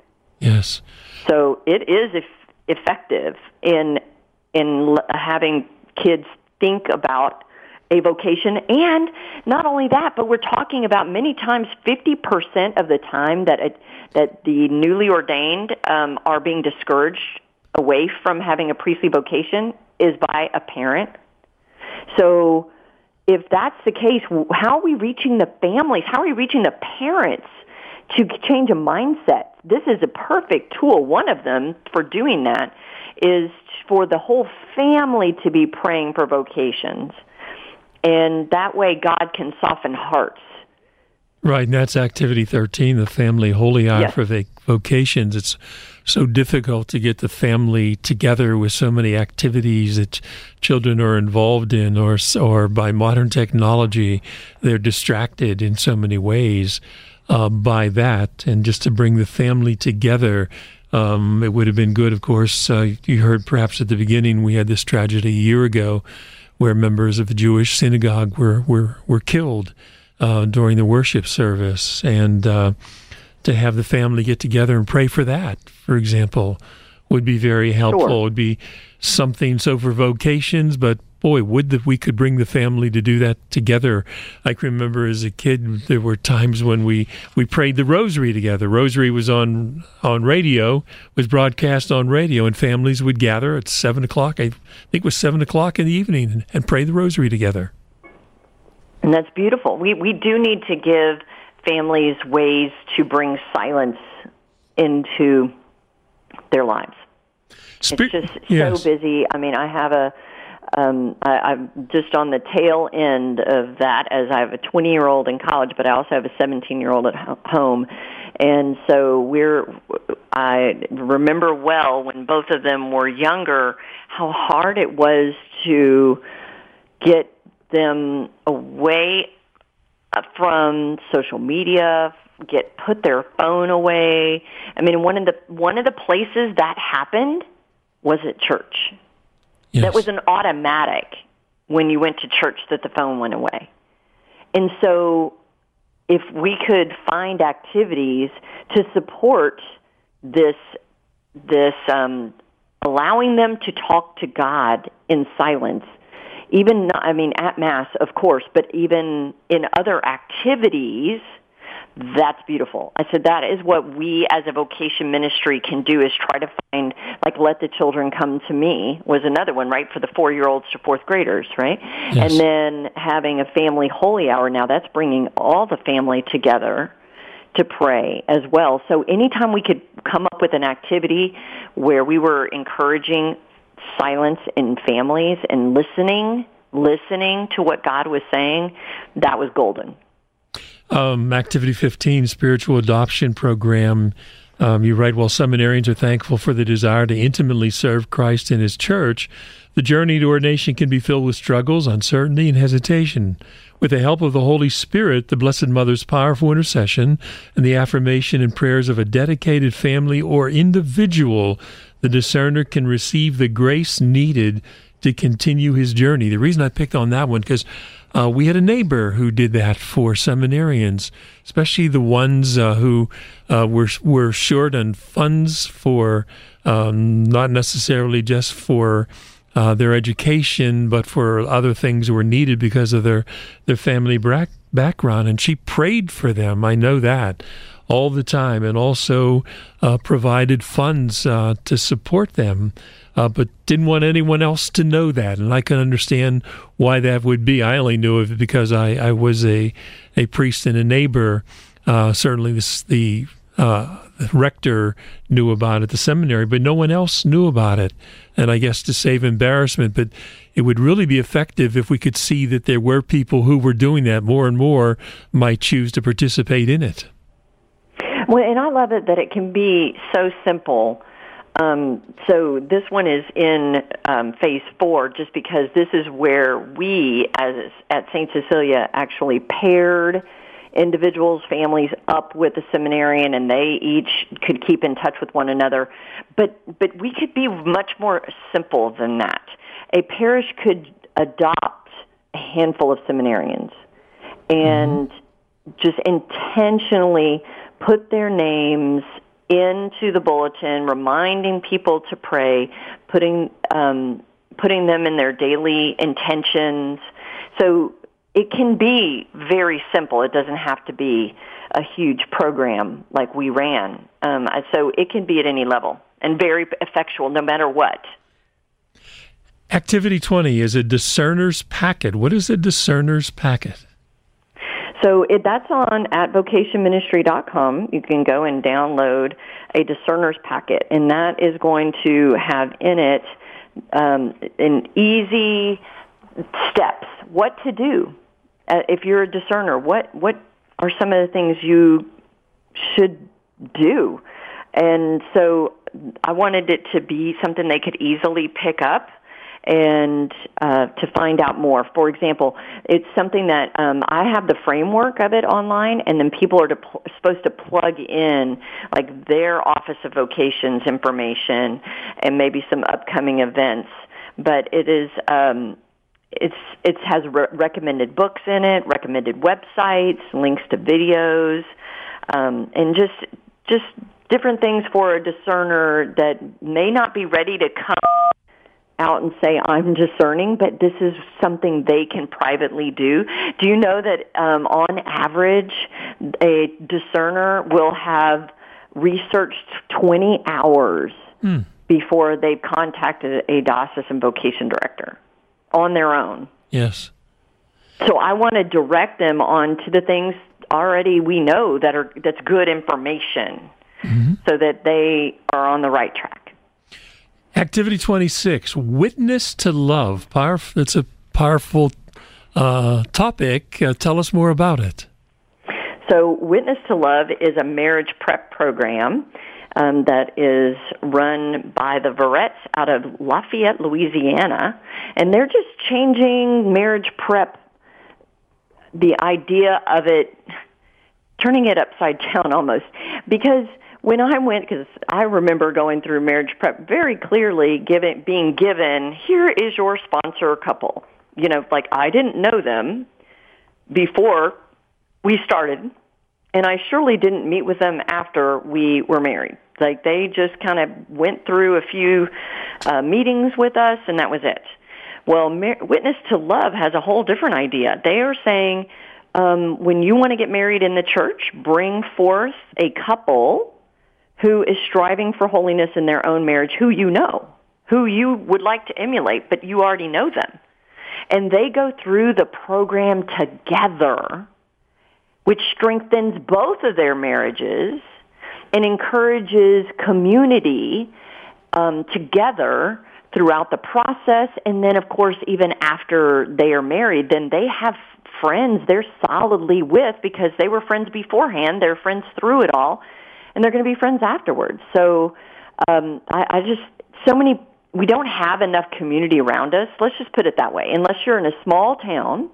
Yes. So it is eff- effective in in having kids think about a vocation. And not only that, but we're talking about many times fifty percent of the time that it, that the newly ordained um, are being discouraged away from having a priestly vocation is by a parent. So if that's the case, how are we reaching the families? How are we reaching the parents to change a mindset? This is a perfect tool. One of them for doing that is for the whole family to be praying for vocations. And that way God can soften hearts. Right, and that's Activity thirteen, the Family Holy Hour Yes. for vac- Vocations. It's so difficult to get the family together with so many activities that children are involved in, or or by modern technology, they're distracted in so many ways uh, by that. And just to bring the family together Um, it would have been good, of course. Uh, you heard perhaps at the beginning we had this tragedy a year ago where members of the Jewish synagogue were were, were killed uh, during the worship service. And uh, to have the family get together and pray for that, for example, would be very helpful. Sure. It would be something so for vocations, but boy, would that we could bring the family to do that together. I can remember as a kid, there were times when we, we prayed the rosary together. Rosary was on on radio, was broadcast on radio, and families would gather at seven o'clock, I think it was seven o'clock in the evening, and, and pray the rosary together. And that's beautiful. We we do need to give families ways to bring silence into their lives. Spe- it's just yes. so busy. I mean, I have a Um, I, I'm just on the tail end of that, as I have a twenty-year-old in college, but I also have a seventeen-year-old at ho- home. And so we're, I remember well when both of them were younger, how hard it was to get them away from social media, get put their phone away. I mean, one of the one of the places that happened was at church. Yes. That was an automatic when you went to church that the phone went away. And so if we could find activities to support this, this um, allowing them to talk to God in silence, even, not, I mean, at Mass, of course, but even in other activities, that's beautiful. I said that is what we as a vocation ministry can do, is try to find, like Let the Children Come to Me was another one, right, for the four-year-olds to fourth graders, right? Yes. And then having a family holy hour. Now that's bringing all the family together to pray as well. So anytime we could come up with an activity where we were encouraging silence in families and listening, listening to what God was saying, that was golden. Um, Activity fifteen, Spiritual Adoption Program. Um, you write, while seminarians are thankful for the desire to intimately serve Christ in His church, the journey to ordination can be filled with struggles, uncertainty, and hesitation. With the help of the Holy Spirit, the Blessed Mother's powerful intercession, and the affirmation and prayers of a dedicated family or individual, the discerner can receive the grace needed to continue his journey. The reason I picked on that one, because uh, we had a neighbor who did that for seminarians, especially the ones uh, who uh, were were short on funds for, um, not necessarily just for uh, their education, but for other things that were needed because of their, their family bra- background. And she prayed for them, I know that, all the time, and also uh, provided funds uh, to support them. Uh, but didn't want anyone else to know that, and I can understand why that would be. I only knew of it because I, I was a, a priest and a neighbor. Uh, certainly this, the, uh, the rector knew about it, the seminary, but no one else knew about it. And I guess to save embarrassment, but it would really be effective if we could see that there were people who were doing that. More and more might choose to participate in it. Well, and I love it that it can be so simple. Um, so this one is in um, phase four, just because this is where we, as at Saint Cecilia, actually paired individuals, families up with a seminarian, and they each could keep in touch with one another. But but we could be much more simple than that. A parish could adopt a handful of seminarians and mm-hmm. just intentionally put their names into the bulletin, reminding people to pray, putting um, putting them in their daily intentions. So it can be very simple. It doesn't have to be a huge program like we ran. Um, so it can be at any level and very effectual no matter what. Activity twenty is a discerner's packet. What is a discerner's packet? So it, that's on at vocation ministry dot com. You can go and download a discerner's packet, and that is going to have in it um, an easy steps, what to do. Uh, if you're a discerner, what, what are some of the things you should do? And so I wanted it to be something they could easily pick up and uh, to find out more. For example, it's something that um, I have the framework of it online, and then people are to pl- supposed to plug in like their Office of Vocations information and maybe some upcoming events. But it is um, it's it has re- recommended books in it, recommended websites, links to videos, um, and just just different things for a discerner that may not be ready to come out and say, I'm discerning, but this is something they can privately do. Do you know that um, on average, a discerner will have researched twenty hours mm. before they've contacted a diocesan vocation director on their own? Yes. So I want to direct them on to the things already we know that are that's good information, mm-hmm. so that they are on the right track. Activity twenty-six, Witness to Love. Powerful, it's a powerful uh, topic. Uh, tell us more about it. So Witness to Love is a marriage prep program um, that is run by the Verettes out of Lafayette, Louisiana. And they're just changing marriage prep, the idea of it, turning it upside down almost. Because when I went, because I remember going through marriage prep very clearly, given, being given, here is your sponsor couple. You know, like I didn't know them before we started, and I surely didn't meet with them after we were married. Like they just kind of went through a few uh, meetings with us, and that was it. Well, Mar- Witness to Love has a whole different idea. They are saying um, when you want to get married in the church, bring forth a couple who is striving for holiness in their own marriage, who you know, who you would like to emulate, but you already know them. And they go through the program together, which strengthens both of their marriages and encourages community um, together throughout the process. And then, of course, even after they are married, then they have friends they're solidly with because they were friends beforehand. They're friends through it all. And they're going to be friends afterwards. So um, I, I just, so many, we don't have enough community around us. Let's just put it that way. Unless you're in a small town,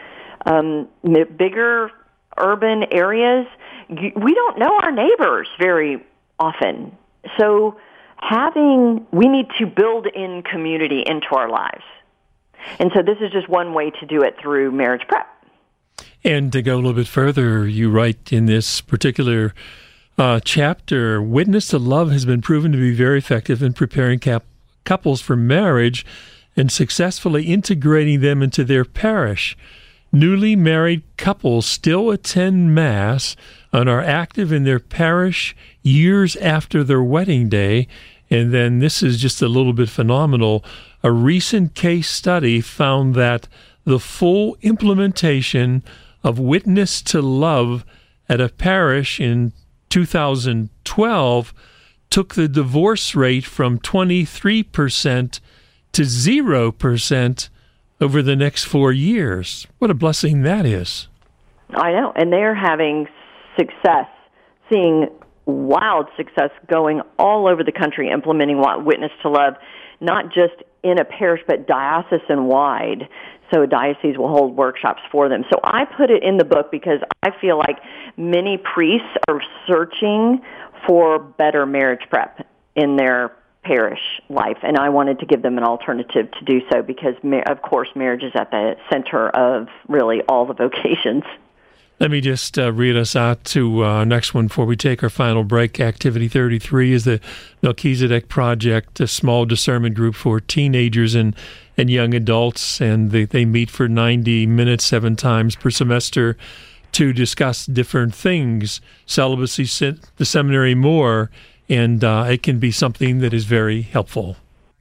um, bigger urban areas, you, we don't know our neighbors very often. So having, we need to build in community into our lives. And so this is just one way to do it through marriage prep. And to go a little bit further, you write in this particular Uh, chapter, Witness to Love has been proven to be very effective in preparing cap- couples for marriage and successfully integrating them into their parish. Newly married couples still attend Mass and are active in their parish years after their wedding day. And then this is just a little bit phenomenal. A recent case study found that the full implementation of Witness to Love at a parish in two thousand twelve took the divorce rate from twenty-three percent to zero percent over the next four years. What a blessing that is. I know, and they're having success, seeing wild success going all over the country implementing Witness to Love, not just in a parish, but diocesan-wide. So dioceses will hold workshops for them. So I put it in the book because I feel like many priests are searching for better marriage prep in their parish life, and I wanted to give them an alternative to do so because, of course, marriage is at the center of really all the vocations. Let me just uh, read us out to our uh, next one before we take our final break. Activity thirty-three is the Melchizedek Project, a small discernment group for teenagers and, and young adults, and they, they meet for ninety minutes, seven times per semester to discuss different things, celibacy, the seminary, more, and uh, it can be something that is very helpful.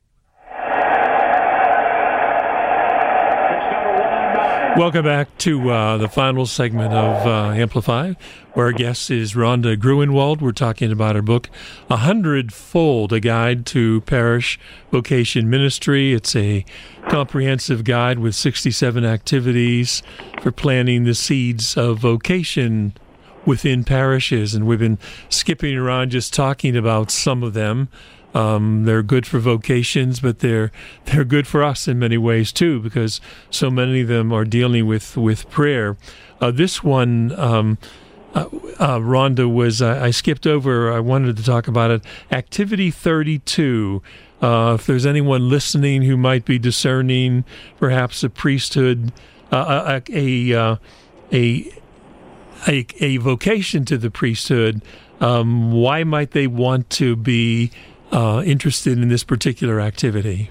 Welcome back to uh, the final segment of uh, Amplify, where our guest is Rhonda Gruenwald. We're talking about her book, A Hundredfold, A Guide to Parish Vocation Ministry. It's a comprehensive guide with sixty-seven activities for planting the seeds of vocation within parishes. And we've been skipping around just talking about some of them. Um, they're good for vocations, but they're they're good for us in many ways too, because so many of them are dealing with with prayer. Uh, this one, um, uh, uh, Rhonda, was I, I skipped over. I wanted to talk about it. Activity thirty-two. Uh, if there's anyone listening who might be discerning, perhaps a priesthood, uh, a a, uh, a a a vocation to the priesthood. Um, why might they want to be uh, interested in this particular activity?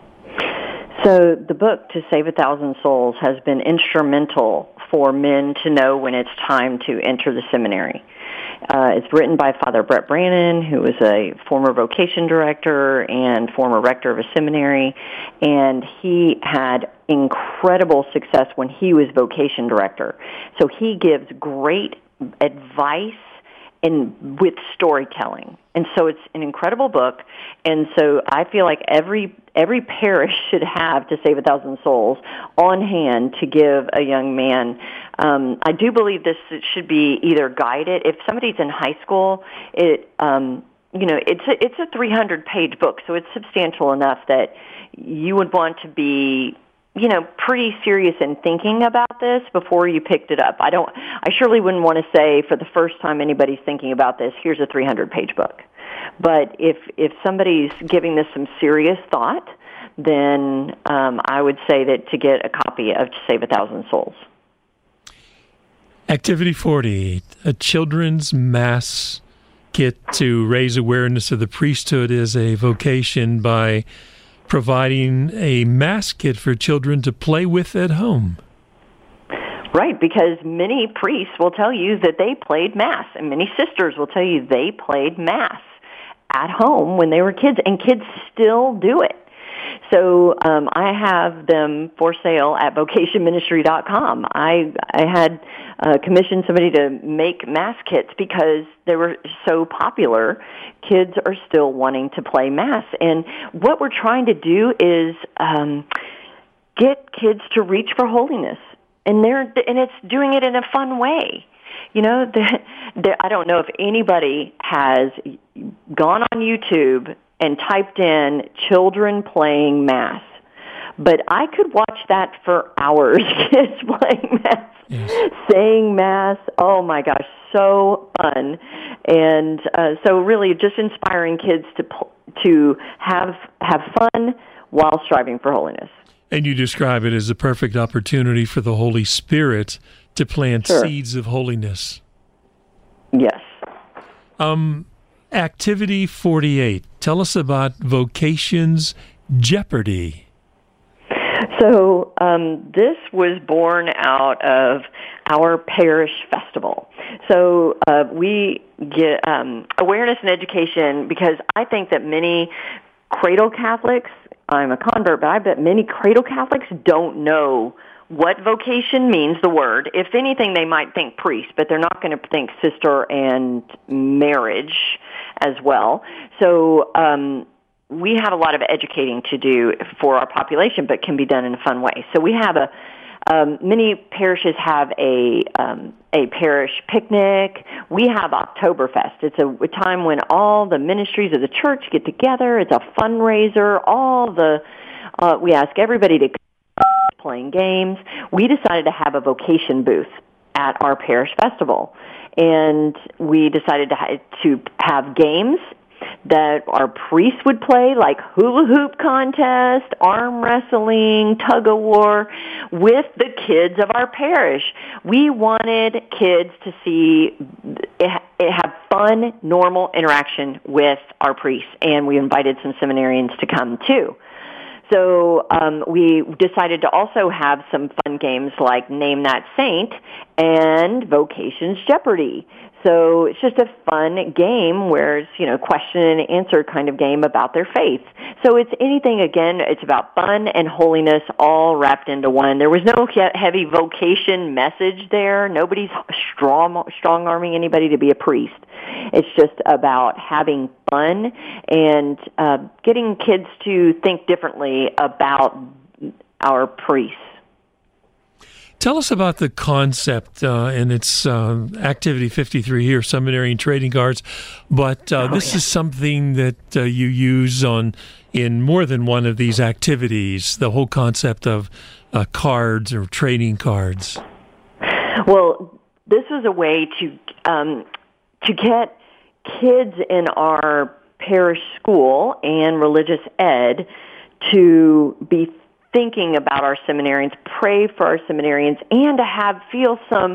So the book, To Save a Thousand Souls, has been instrumental for men to know when it's time to enter the seminary. Uh, it's written by Father Brett Brannon, who was a former vocation director and former rector of a seminary, and he had incredible success when he was vocation director. So he gives great advice and with storytelling. And so it's an incredible book. And so I feel like every every parish should have To Save a Thousand Souls on hand to give a young man. Um, I do believe this should be either guided. If somebody's in high school, it um, you know it's a, it's a three hundred page book, so it's substantial enough that you would want to be, you know, pretty serious in thinking about this before you picked it up. I don't, I surely wouldn't want to say for the first time anybody's thinking about this, here's a three hundred page book. But if, if somebody's giving this some serious thought, then um, I would say that to get a copy of To Save a Thousand Souls. Activity forty, a children's mass kit to raise awareness of the priesthood as a vocation by providing a mass kit for children to play with at home. Right, because many priests will tell you that they played Mass, and many sisters will tell you they played Mass at home when they were kids, and kids still do it. So um, I have them for sale at vocation ministry dot com. I I had uh, commissioned somebody to make Mass kits because they were so popular. Kids are still wanting to play Mass. And what we're trying to do is um, get kids to reach for holiness. And they're and it's doing it in a fun way. You know, the, the, I don't know if anybody has gone on YouTube and typed in children playing Mass. But I could watch that for hours, kids playing Mass, yes. saying Mass. Oh, my gosh, so fun. And uh, so really just inspiring kids to to have have fun while striving for holiness. And you describe it as a perfect opportunity for the Holy Spirit to plant sure. seeds of holiness. Yes. Um, activity forty-eight. Tell us about Vocations Jeopardy. So um, this was born out of our parish festival. So uh, we get um, awareness and education because I think that many cradle Catholics, I'm a convert, but I bet many cradle Catholics don't know what vocation means, the word. If anything, they might think priest, but they're not going to think sister and marriage as well. So um, we have a lot of educating to do for our population, but can be done in a fun way. So we have a um, many parishes have a um, a parish picnic. We have Oktoberfest. It's a, a time when all the ministries of the church get together. It's a fundraiser. All the uh, we ask everybody to come, playing games. We decided to have a vocation booth at our parish festival, and we decided to ha- to have games that our priests would play, like hula hoop contest, arm wrestling, tug of war, with the kids of our parish. We wanted kids to see it, it have fun, normal interaction with our priests, and we invited some seminarians to come too. So um, we decided to also have some fun games like Name That Saint and Vocations Jeopardy. So it's just a fun game where it's, you know, question and answer kind of game about their faith. So it's anything, again, it's about fun and holiness all wrapped into one. There was no heavy vocation message there. Nobody's strong, strong-arming anybody to be a priest. It's just about having fun and uh, getting kids to think differently about our priests. Tell us about the concept, uh, and it's uh, Activity fifty-three here, Seminary and Trading Cards, but uh, oh, this yeah. is something that uh, you use on in more than one of these activities, the whole concept of uh, cards or trading cards. Well, this was a way to um, to get kids in our parish school and religious ed to be thinking about our seminarians, pray for our seminarians, and to have feel some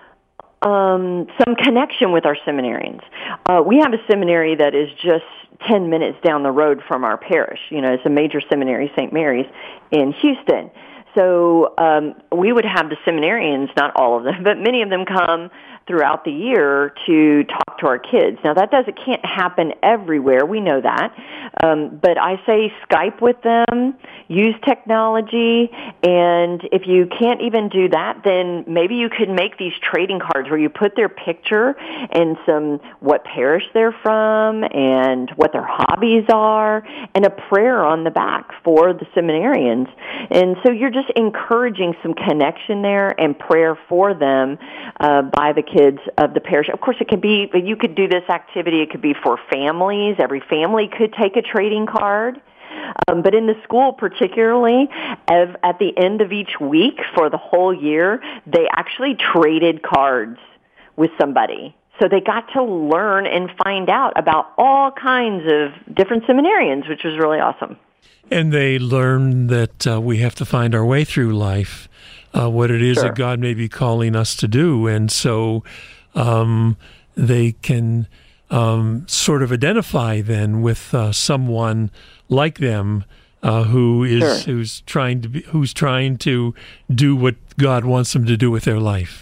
um, some connection with our seminarians. Uh, we have a seminary that is just ten minutes down the road from our parish. You know, it's a major seminary, Saint Mary's, in Houston. So um, we would have the seminarians, not all of them, but many of them come throughout the year to talk to our kids. Now, that doesn't can't happen everywhere. We know that. Um, but I say Skype with them, use technology, and if you can't even do that, then maybe you could make these trading cards where you put their picture and some what parish they're from and what their hobbies are and a prayer on the back for the seminarians. And so you're just encouraging some connection there and prayer for them uh, by the kids of the parish. Of course, it could be, you could do this activity, it could be for families. Every family could take a trading card. Um, but in the school particularly, as, at the end of each week for the whole year, they actually traded cards with somebody. So they got to learn and find out about all kinds of different seminarians, which was really awesome. And they learn that uh, we have to find our way through life. Uh, what it is sure. that God may be calling us to do. And so um, they can um, sort of identify then with uh, someone like them uh, who is sure. who's trying to be, who's trying to do what God wants them to do with their life.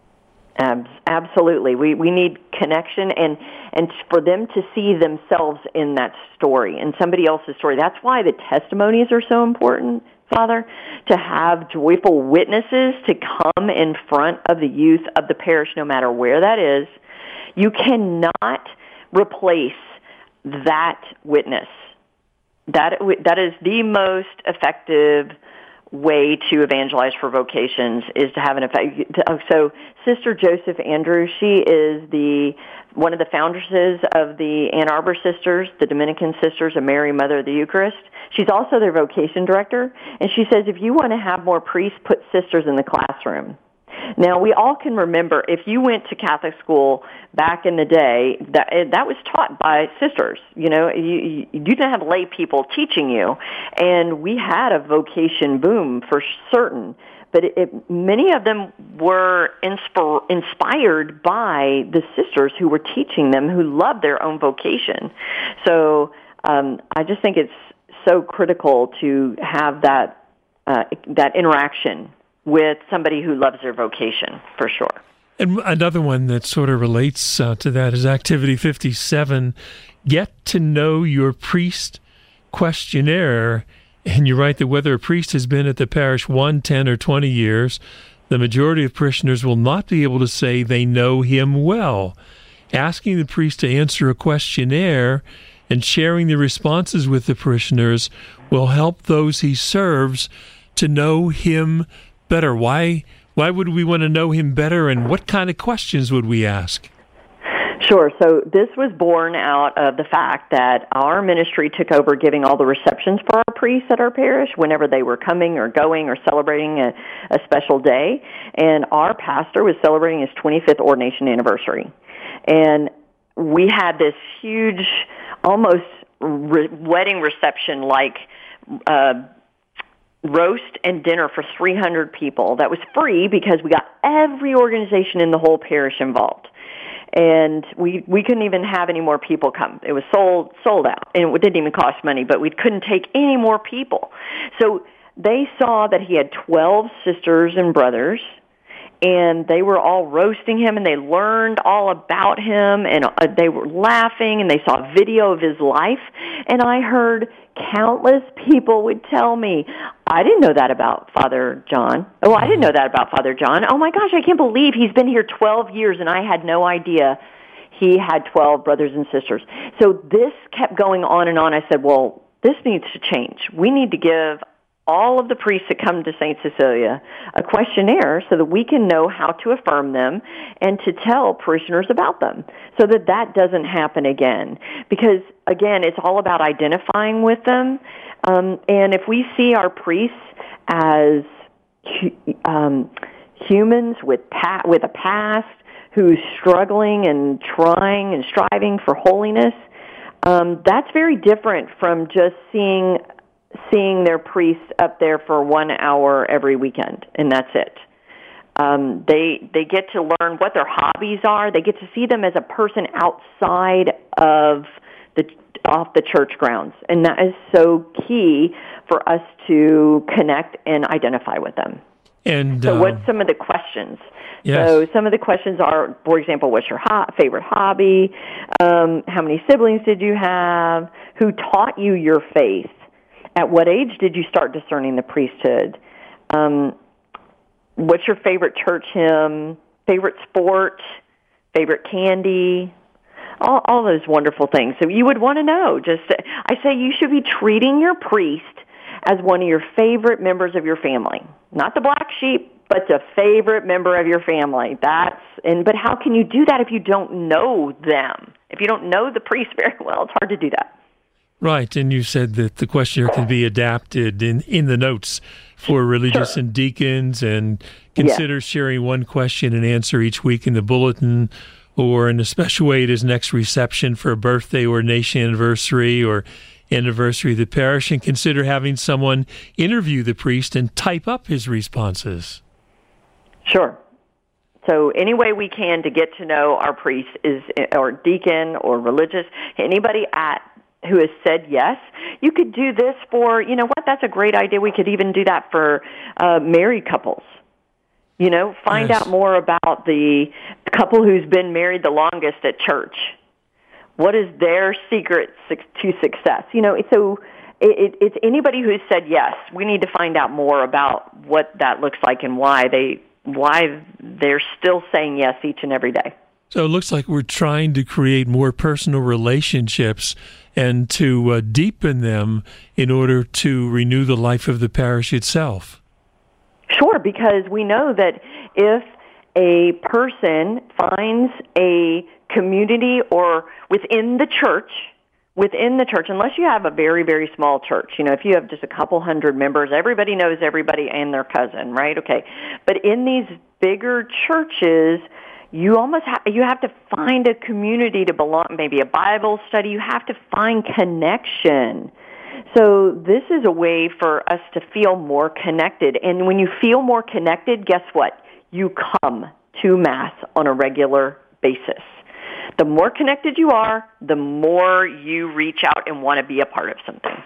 Ab- absolutely. We we need connection and, and for them to see themselves in that story, in somebody else's story. That's why the testimonies are so important, Father, to have joyful witnesses to come in front of the youth of the parish, no matter where that is. You cannot replace that witness. That that is the most effective way to evangelize for vocations, is to have an effect. So Sister Joseph Andrews, she is the one of the foundresses of the Ann Arbor Sisters, the Dominican Sisters of Mary, Mother of the Eucharist. She's also their vocation director, and she says, if you want to have more priests, put sisters in the classroom. Now, we all can remember, if you went to Catholic school back in the day, that that was taught by sisters. You know, you, you didn't have lay people teaching you, and we had a vocation boom for certain. But it, it, many of them were inspir- inspired by the sisters who were teaching them, who loved their own vocation. So um, I just think it's so critical to have that uh, that interaction with somebody who loves their vocation, for sure. And another one that sort of relates uh, to that is Activity fifty-seven, Get to Know Your Priest Questionnaire. And you write that whether a priest has been at the parish one, ten, or twenty years, the majority of parishioners will not be able to say they know him well. Asking the priest to answer a questionnaire and sharing the responses with the parishioners will help those he serves to know him better. Why why would we want to know him better, and what kind of questions would we ask? Sure. So this was born out of the fact that our ministry took over giving all the receptions for our priests at our parish whenever they were coming or going or celebrating a, a special day. And our pastor was celebrating his twenty-fifth ordination anniversary. And we had this huge, almost re- wedding reception-like uh roast and dinner for three hundred people. That was free because we got every organization in the whole parish involved. And we we couldn't even have any more people come. It was sold sold out, and it didn't even cost money, but we couldn't take any more people. So they saw that he had twelve sisters and brothers, and they were all roasting him, and they learned all about him, and uh, they were laughing, and they saw a video of his life. And I heard countless people would tell me, I didn't know that about Father John. Oh, I didn't know that about Father John. Oh, my gosh, I can't believe he's been here twelve years, and I had no idea he had twelve brothers and sisters. So this kept going on and on. I said, well, this needs to change. We need to give all of the priests that come to Saint Cecilia a questionnaire so that we can know how to affirm them and to tell parishioners about them so that that doesn't happen again. Because, again, it's all about identifying with them. Um, and if we see our priests as um, humans with pa- with a past who's struggling and trying and striving for holiness, um, that's very different from just seeing seeing their priest up there for one hour every weekend, and that's it. Um, they they get to learn what their hobbies are. They get to see them as a person outside of the off the church grounds, and that is so key for us to connect and identify with them. And so, uh, what's some of the questions? Yes. So, some of the questions are, for example, what's your ho- favorite hobby? Um, how many siblings did you have? Who taught you your faith? At what age did you start discerning the priesthood? Um, what's your favorite church hymn? Favorite sport? Favorite candy? All, all those wonderful things. So you would want to know. Just, I say you should be treating your priest as one of your favorite members of your family. Not the black sheep, but the favorite member of your family. That's and but how can you do that if you don't know them? If you don't know the priest very well, it's hard to do that. Right, and you said that the questionnaire can be adapted in, in the notes for religious Sure. and deacons, and consider Yes. sharing one question and answer each week in the bulletin, or in a special way at his next reception for a birthday, ordination anniversary, or anniversary of the parish, and consider having someone interview the priest and type up his responses. Sure. So any way we can to get to know our priest is, or deacon or religious, anybody at who has said yes. You could do this for, you know what, that's a great idea. We could even do that for uh, married couples. You know, find Yes. out more about the couple who's been married the longest at church. What is their secret to success? You know, so it, it, it's anybody who's said yes. We need to find out more about what that looks like and why they why they're still saying yes each and every day. So it looks like we're trying to create more personal relationships and to uh, deepen them in order to renew the life of the parish itself. Sure, because we know that if a person finds a community or within the church, within the church, unless you have a very, very small church, you know, if you have just a couple hundred members, everybody knows everybody and their cousin, right? Okay. But in these bigger churches, you almost have, you have to find a community to belong, maybe a Bible study. You have to find connection. So this is a way for us to feel more connected. And when you feel more connected, guess what? You come to Mass on a regular basis. The more connected you are, the more you reach out and want to be a part of something.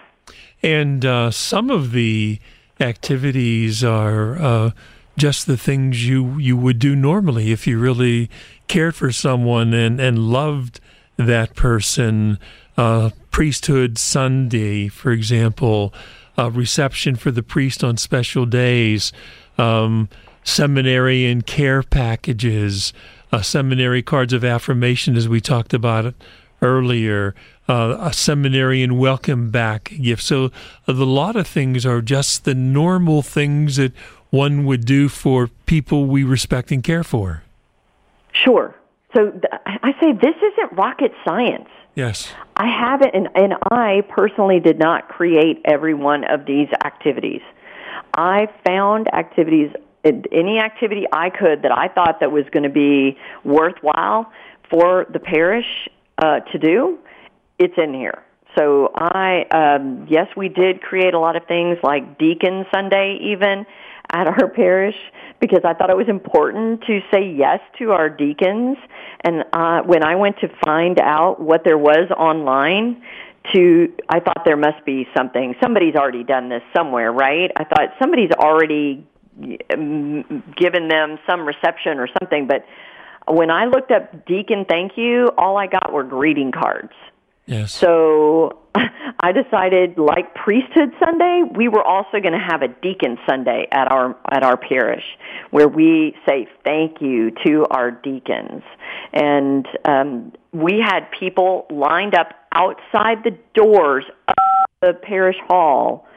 And uh, some of the activities are uh, just the things you, you would do normally if you really cared for someone and, and loved that person. Uh, Priesthood Sunday, for example, uh, reception for the priest on special days, um, seminary and care packages, uh, seminary cards of affirmation, as we talked about it earlier, uh, a seminarian welcome back gift. So uh, a lot of things are just the normal things that one would do for people we respect and care for. Sure. So th- I say this isn't rocket science. Yes. I haven't, and, and I personally did not create every one of these activities. I found activities, any activity I could that I thought that was going to be worthwhile for the parish uh, to do, it's in here. So I, um, yes, we did create a lot of things like Deacon Sunday even at our parish, because I thought it was important to say yes to our deacons. And uh, when I went to find out what there was online, to I thought there must be something. Somebody's already done this somewhere, right? I thought somebody's already given them some reception or something. But when I looked up Deacon Thank You, all I got were greeting cards. Yes. So I decided, like Priesthood Sunday, we were also going to have a Deacon Sunday at our at our parish, where we say thank you to our deacons. And um, we had people lined up outside the doors of the parish hall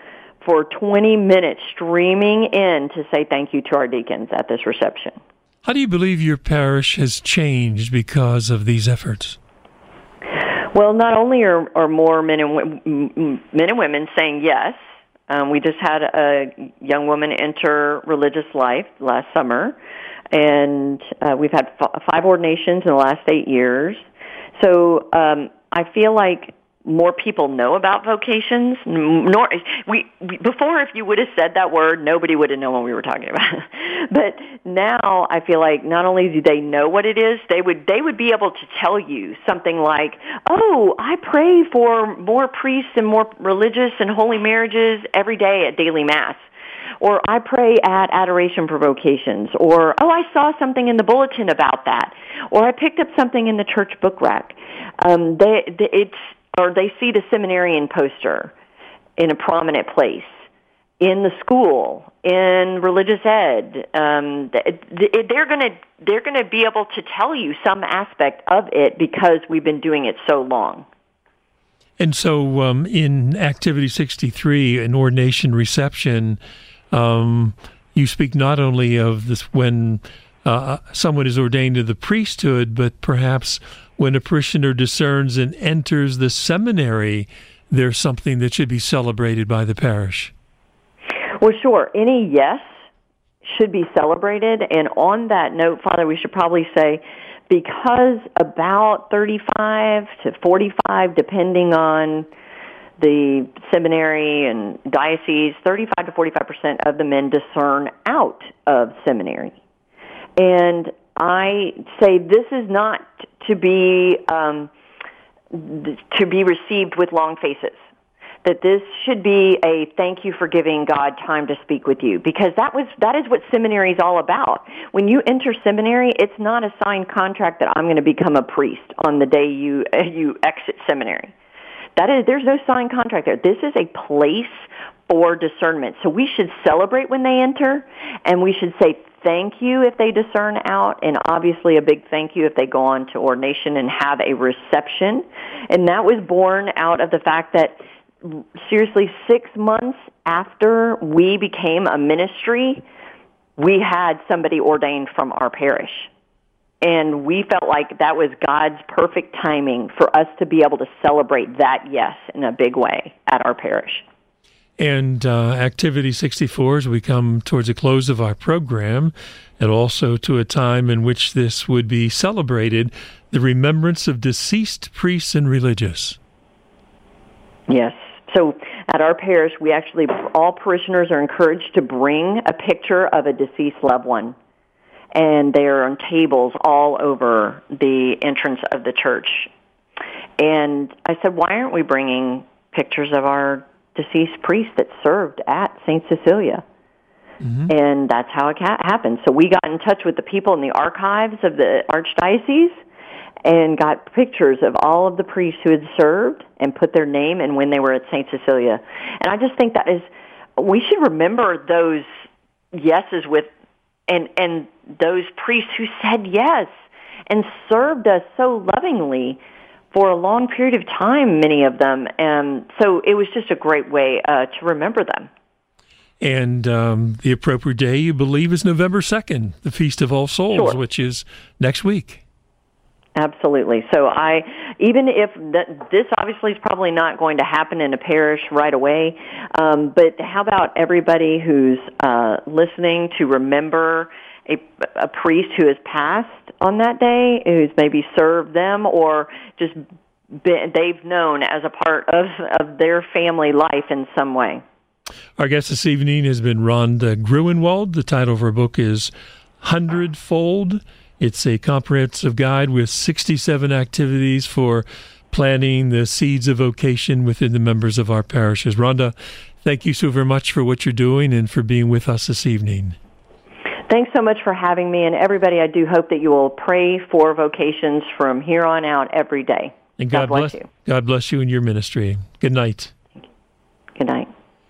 for twenty minutes streaming in to say thank you to our deacons at this reception. How do you believe your parish has changed because of these efforts? Well, not only are, are more men and w- men and women saying yes. Um, we just had a young woman enter religious life last summer, and uh, we've had f- five ordinations in the last eight years. So um, I feel like more people know about vocations. Nor we, we before, if you would have said that word, nobody would have known what we were talking about. But now I feel like not only do they know what it is, they would they would be able to tell you something like, "Oh, I pray for more priests and more religious and holy marriages every day at daily mass." Or I pray at adoration for vocations. Or, oh, I saw something in the bulletin about that. Or I picked up something in the church book rack. Um, they, they, it's or they see the seminarian poster in a prominent place, in the school, in religious ed. Um, they're going to they're going to be able to tell you some aspect of it because we've been doing it so long. And so um, in Activity sixty-three, an ordination reception, um, you speak not only of this when uh, someone is ordained to the priesthood, but perhaps when a parishioner discerns and enters the seminary, there's something that should be celebrated by the parish. Well, sure. Any yes should be celebrated. And on that note, Father, we should probably say, because about thirty-five to forty-five, depending on the seminary and diocese, thirty-five to forty-five percent of the men discern out of seminary. And I say this is not to be um, to be received with long faces. That this should be a thank you for giving God time to speak with you, because that was that is what seminary is all about. When you enter seminary, it's not a signed contract that I'm going to become a priest on the day you you exit seminary. That is, there's no signed contract there. This is a place for discernment. So we should celebrate when they enter, and we should say thank you if they discern out, and obviously a big thank you if they go on to ordination and have a reception. And that was born out of the fact that seriously, six months after we became a ministry, we had somebody ordained from our parish. And we felt like that was God's perfect timing for us to be able to celebrate that yes in a big way at our parish. And uh, Activity sixty-four, as we come towards the close of our program, and also to a time in which this would be celebrated, the remembrance of deceased priests and religious. Yes. So at our parish, we actually, all parishioners are encouraged to bring a picture of a deceased loved one. And they are on tables all over the entrance of the church. And I said, why aren't we bringing pictures of our deceased priest that served at Saint Cecilia? Mm-hmm. And that's how it ha- happened. So we got in touch with the people in the archives of the Archdiocese and got pictures of all of the priests who had served and put their name and when they were at Saint Cecilia. And I just think that is, we should remember those yeses with, and, and those priests who said yes and served us so lovingly for a long period of time, many of them. And so it was just a great way uh, to remember them. And um, the appropriate day, you believe, is November second, the Feast of All Souls, sure. which is next week. Absolutely. So I, even if that, this obviously is probably not going to happen in a parish right away, um, but how about everybody who's uh, listening to remember a, a priest who has passed on that day, who's maybe served them or just been, they've known as a part of, of their family life in some way. Our guest this evening has been Rhonda Gruenwald. The title of her book is Hundredfold. It's a comprehensive guide with sixty-seven activities for planting the seeds of vocation within the members of our parishes. Rhonda, thank you so very much for what you're doing and for being with us this evening. Thanks so much for having me. And everybody, I do hope that you will pray for vocations from here on out every day. And God, God bless, bless you. God bless you in your ministry. Good night. Good night.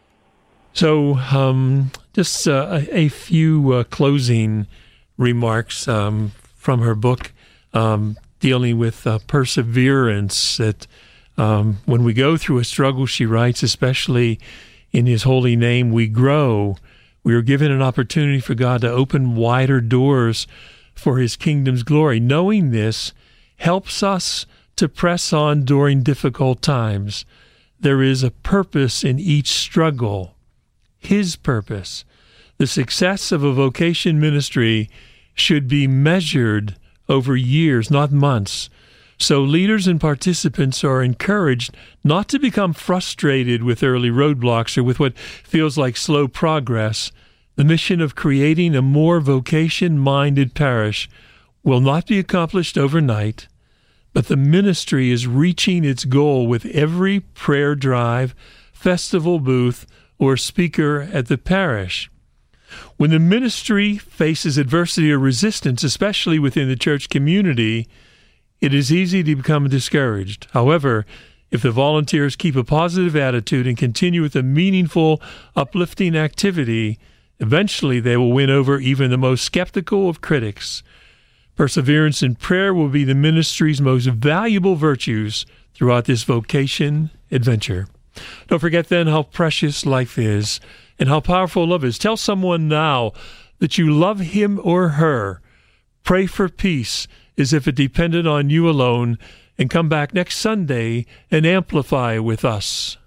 So um, just uh, a, a few uh, closing remarks um, from her book um, dealing with uh, perseverance. That um, when we go through a struggle, she writes, especially in His holy name we grow. We are given an opportunity for God to open wider doors for His kingdom's glory. Knowing this helps us to press on during difficult times. There is a purpose in each struggle, His purpose. The success of a vocation ministry should be measured over years, not months. So leaders and participants are encouraged not to become frustrated with early roadblocks or with what feels like slow progress. The mission of creating a more vocation-minded parish will not be accomplished overnight, but the ministry is reaching its goal with every prayer drive, festival booth, or speaker at the parish. When the ministry faces adversity or resistance, especially within the church community, it is easy to become discouraged. However, if the volunteers keep a positive attitude and continue with a meaningful, uplifting activity, eventually they will win over even the most skeptical of critics. Perseverance in prayer will be the ministry's most valuable virtues throughout this vocation adventure. Don't forget then how precious life is and how powerful love is. Tell someone now that you love him or her. Pray for peace as if it depended on you alone, and come back next Sunday and amplify with us.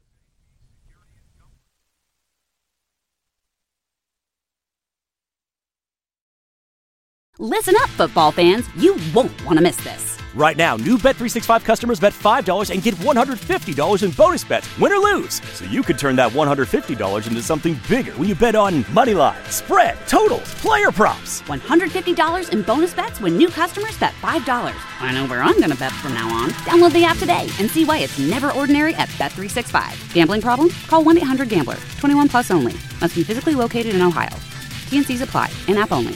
Listen up, football fans. You won't want to miss this. Right now, new Bet three sixty-five customers bet five dollars and get one hundred fifty dollars in bonus bets, win or lose. So you could turn that one hundred fifty dollars into something bigger when you bet on money line, spread, totals, player props. one hundred fifty dollars in bonus bets when new customers bet five dollars. I know where I'm going to bet from now on. Download the app today and see why it's never ordinary at Bet three sixty-five. Gambling problem? Call one eight hundred gambler. twenty-one plus only. Must be physically located in Ohio. T N Cs apply. In-app only.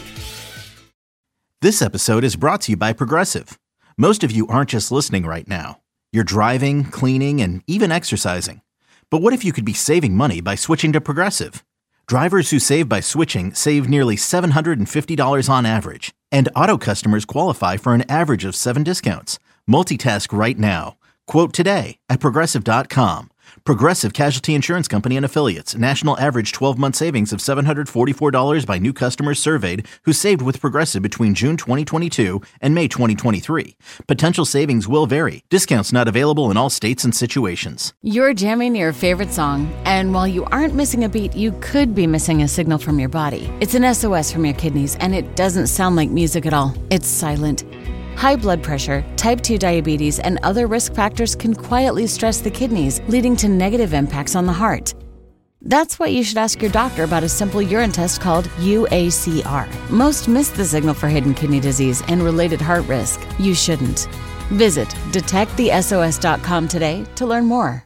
This episode is brought to you by Progressive. Most of you aren't just listening right now. You're driving, cleaning, and even exercising. But what if you could be saving money by switching to Progressive? Drivers who save by switching save nearly seven hundred fifty dollars on average. And auto customers qualify for an average of seven discounts. Multitask right now. Quote today at Progressive dot com. Progressive Casualty Insurance Company and Affiliates. National average twelve-month savings of seven hundred forty-four dollars by new customers surveyed who saved with Progressive between June twenty twenty-two and May twenty twenty-three. Potential savings will vary. Discounts not available in all states and situations. You're jamming your favorite song, and while you aren't missing a beat, you could be missing a signal from your body. It's an S O S from your kidneys, and it doesn't sound like music at all. It's silent. High blood pressure, type two diabetes, and other risk factors can quietly stress the kidneys, leading to negative impacts on the heart. That's why you should ask your doctor about a simple urine test called U A C R. Most miss the signal for hidden kidney disease and related heart risk. You shouldn't. Visit detect the S O S dot com today to learn more.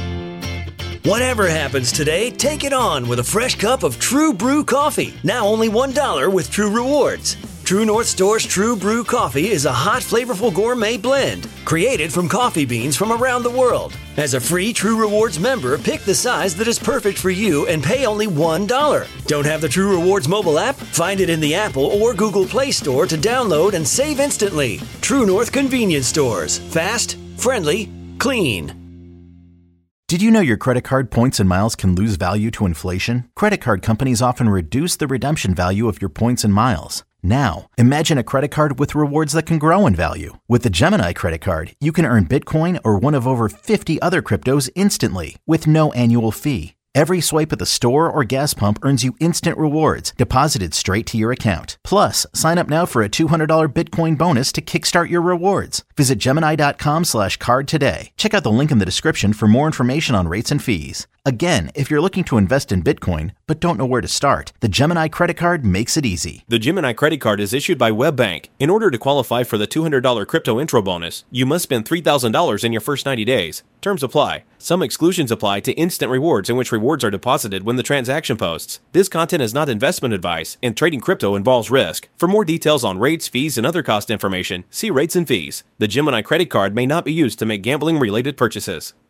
Whatever happens today, take it on with a fresh cup of True Brew coffee. Now only one dollar with True Rewards. True North Store's True Brew Coffee is a hot, flavorful gourmet blend created from coffee beans from around the world. As a free True Rewards member, pick the size that is perfect for you and pay only one dollar. Don't have the True Rewards mobile app? Find it in the Apple or Google Play Store to download and save instantly. True North Convenience Stores. Fast, friendly, clean. Did you know your credit card points and miles can lose value to inflation? Credit card companies often reduce the redemption value of your points and miles. Now, imagine a credit card with rewards that can grow in value. With the Gemini credit card, you can earn Bitcoin or one of over fifty other cryptos instantly with no annual fee. Every swipe at the store or gas pump earns you instant rewards deposited straight to your account. Plus, sign up now for a two hundred dollars Bitcoin bonus to kickstart your rewards. Visit Gemini.com slash card today. Check out the link in the description for more information on rates and fees. Again, if you're looking to invest in Bitcoin but don't know where to start, the Gemini credit card makes it easy. The Gemini credit card is issued by WebBank. In order to qualify for the two hundred dollars crypto intro bonus, you must spend three thousand dollars in your first ninety days. Terms apply. Some exclusions apply to instant rewards in which rewards are deposited when the transaction posts. This content is not investment advice, and trading crypto involves risk. For more details on rates, fees, and other cost information, see rates and fees. The Gemini credit card may not be used to make gambling-related purchases.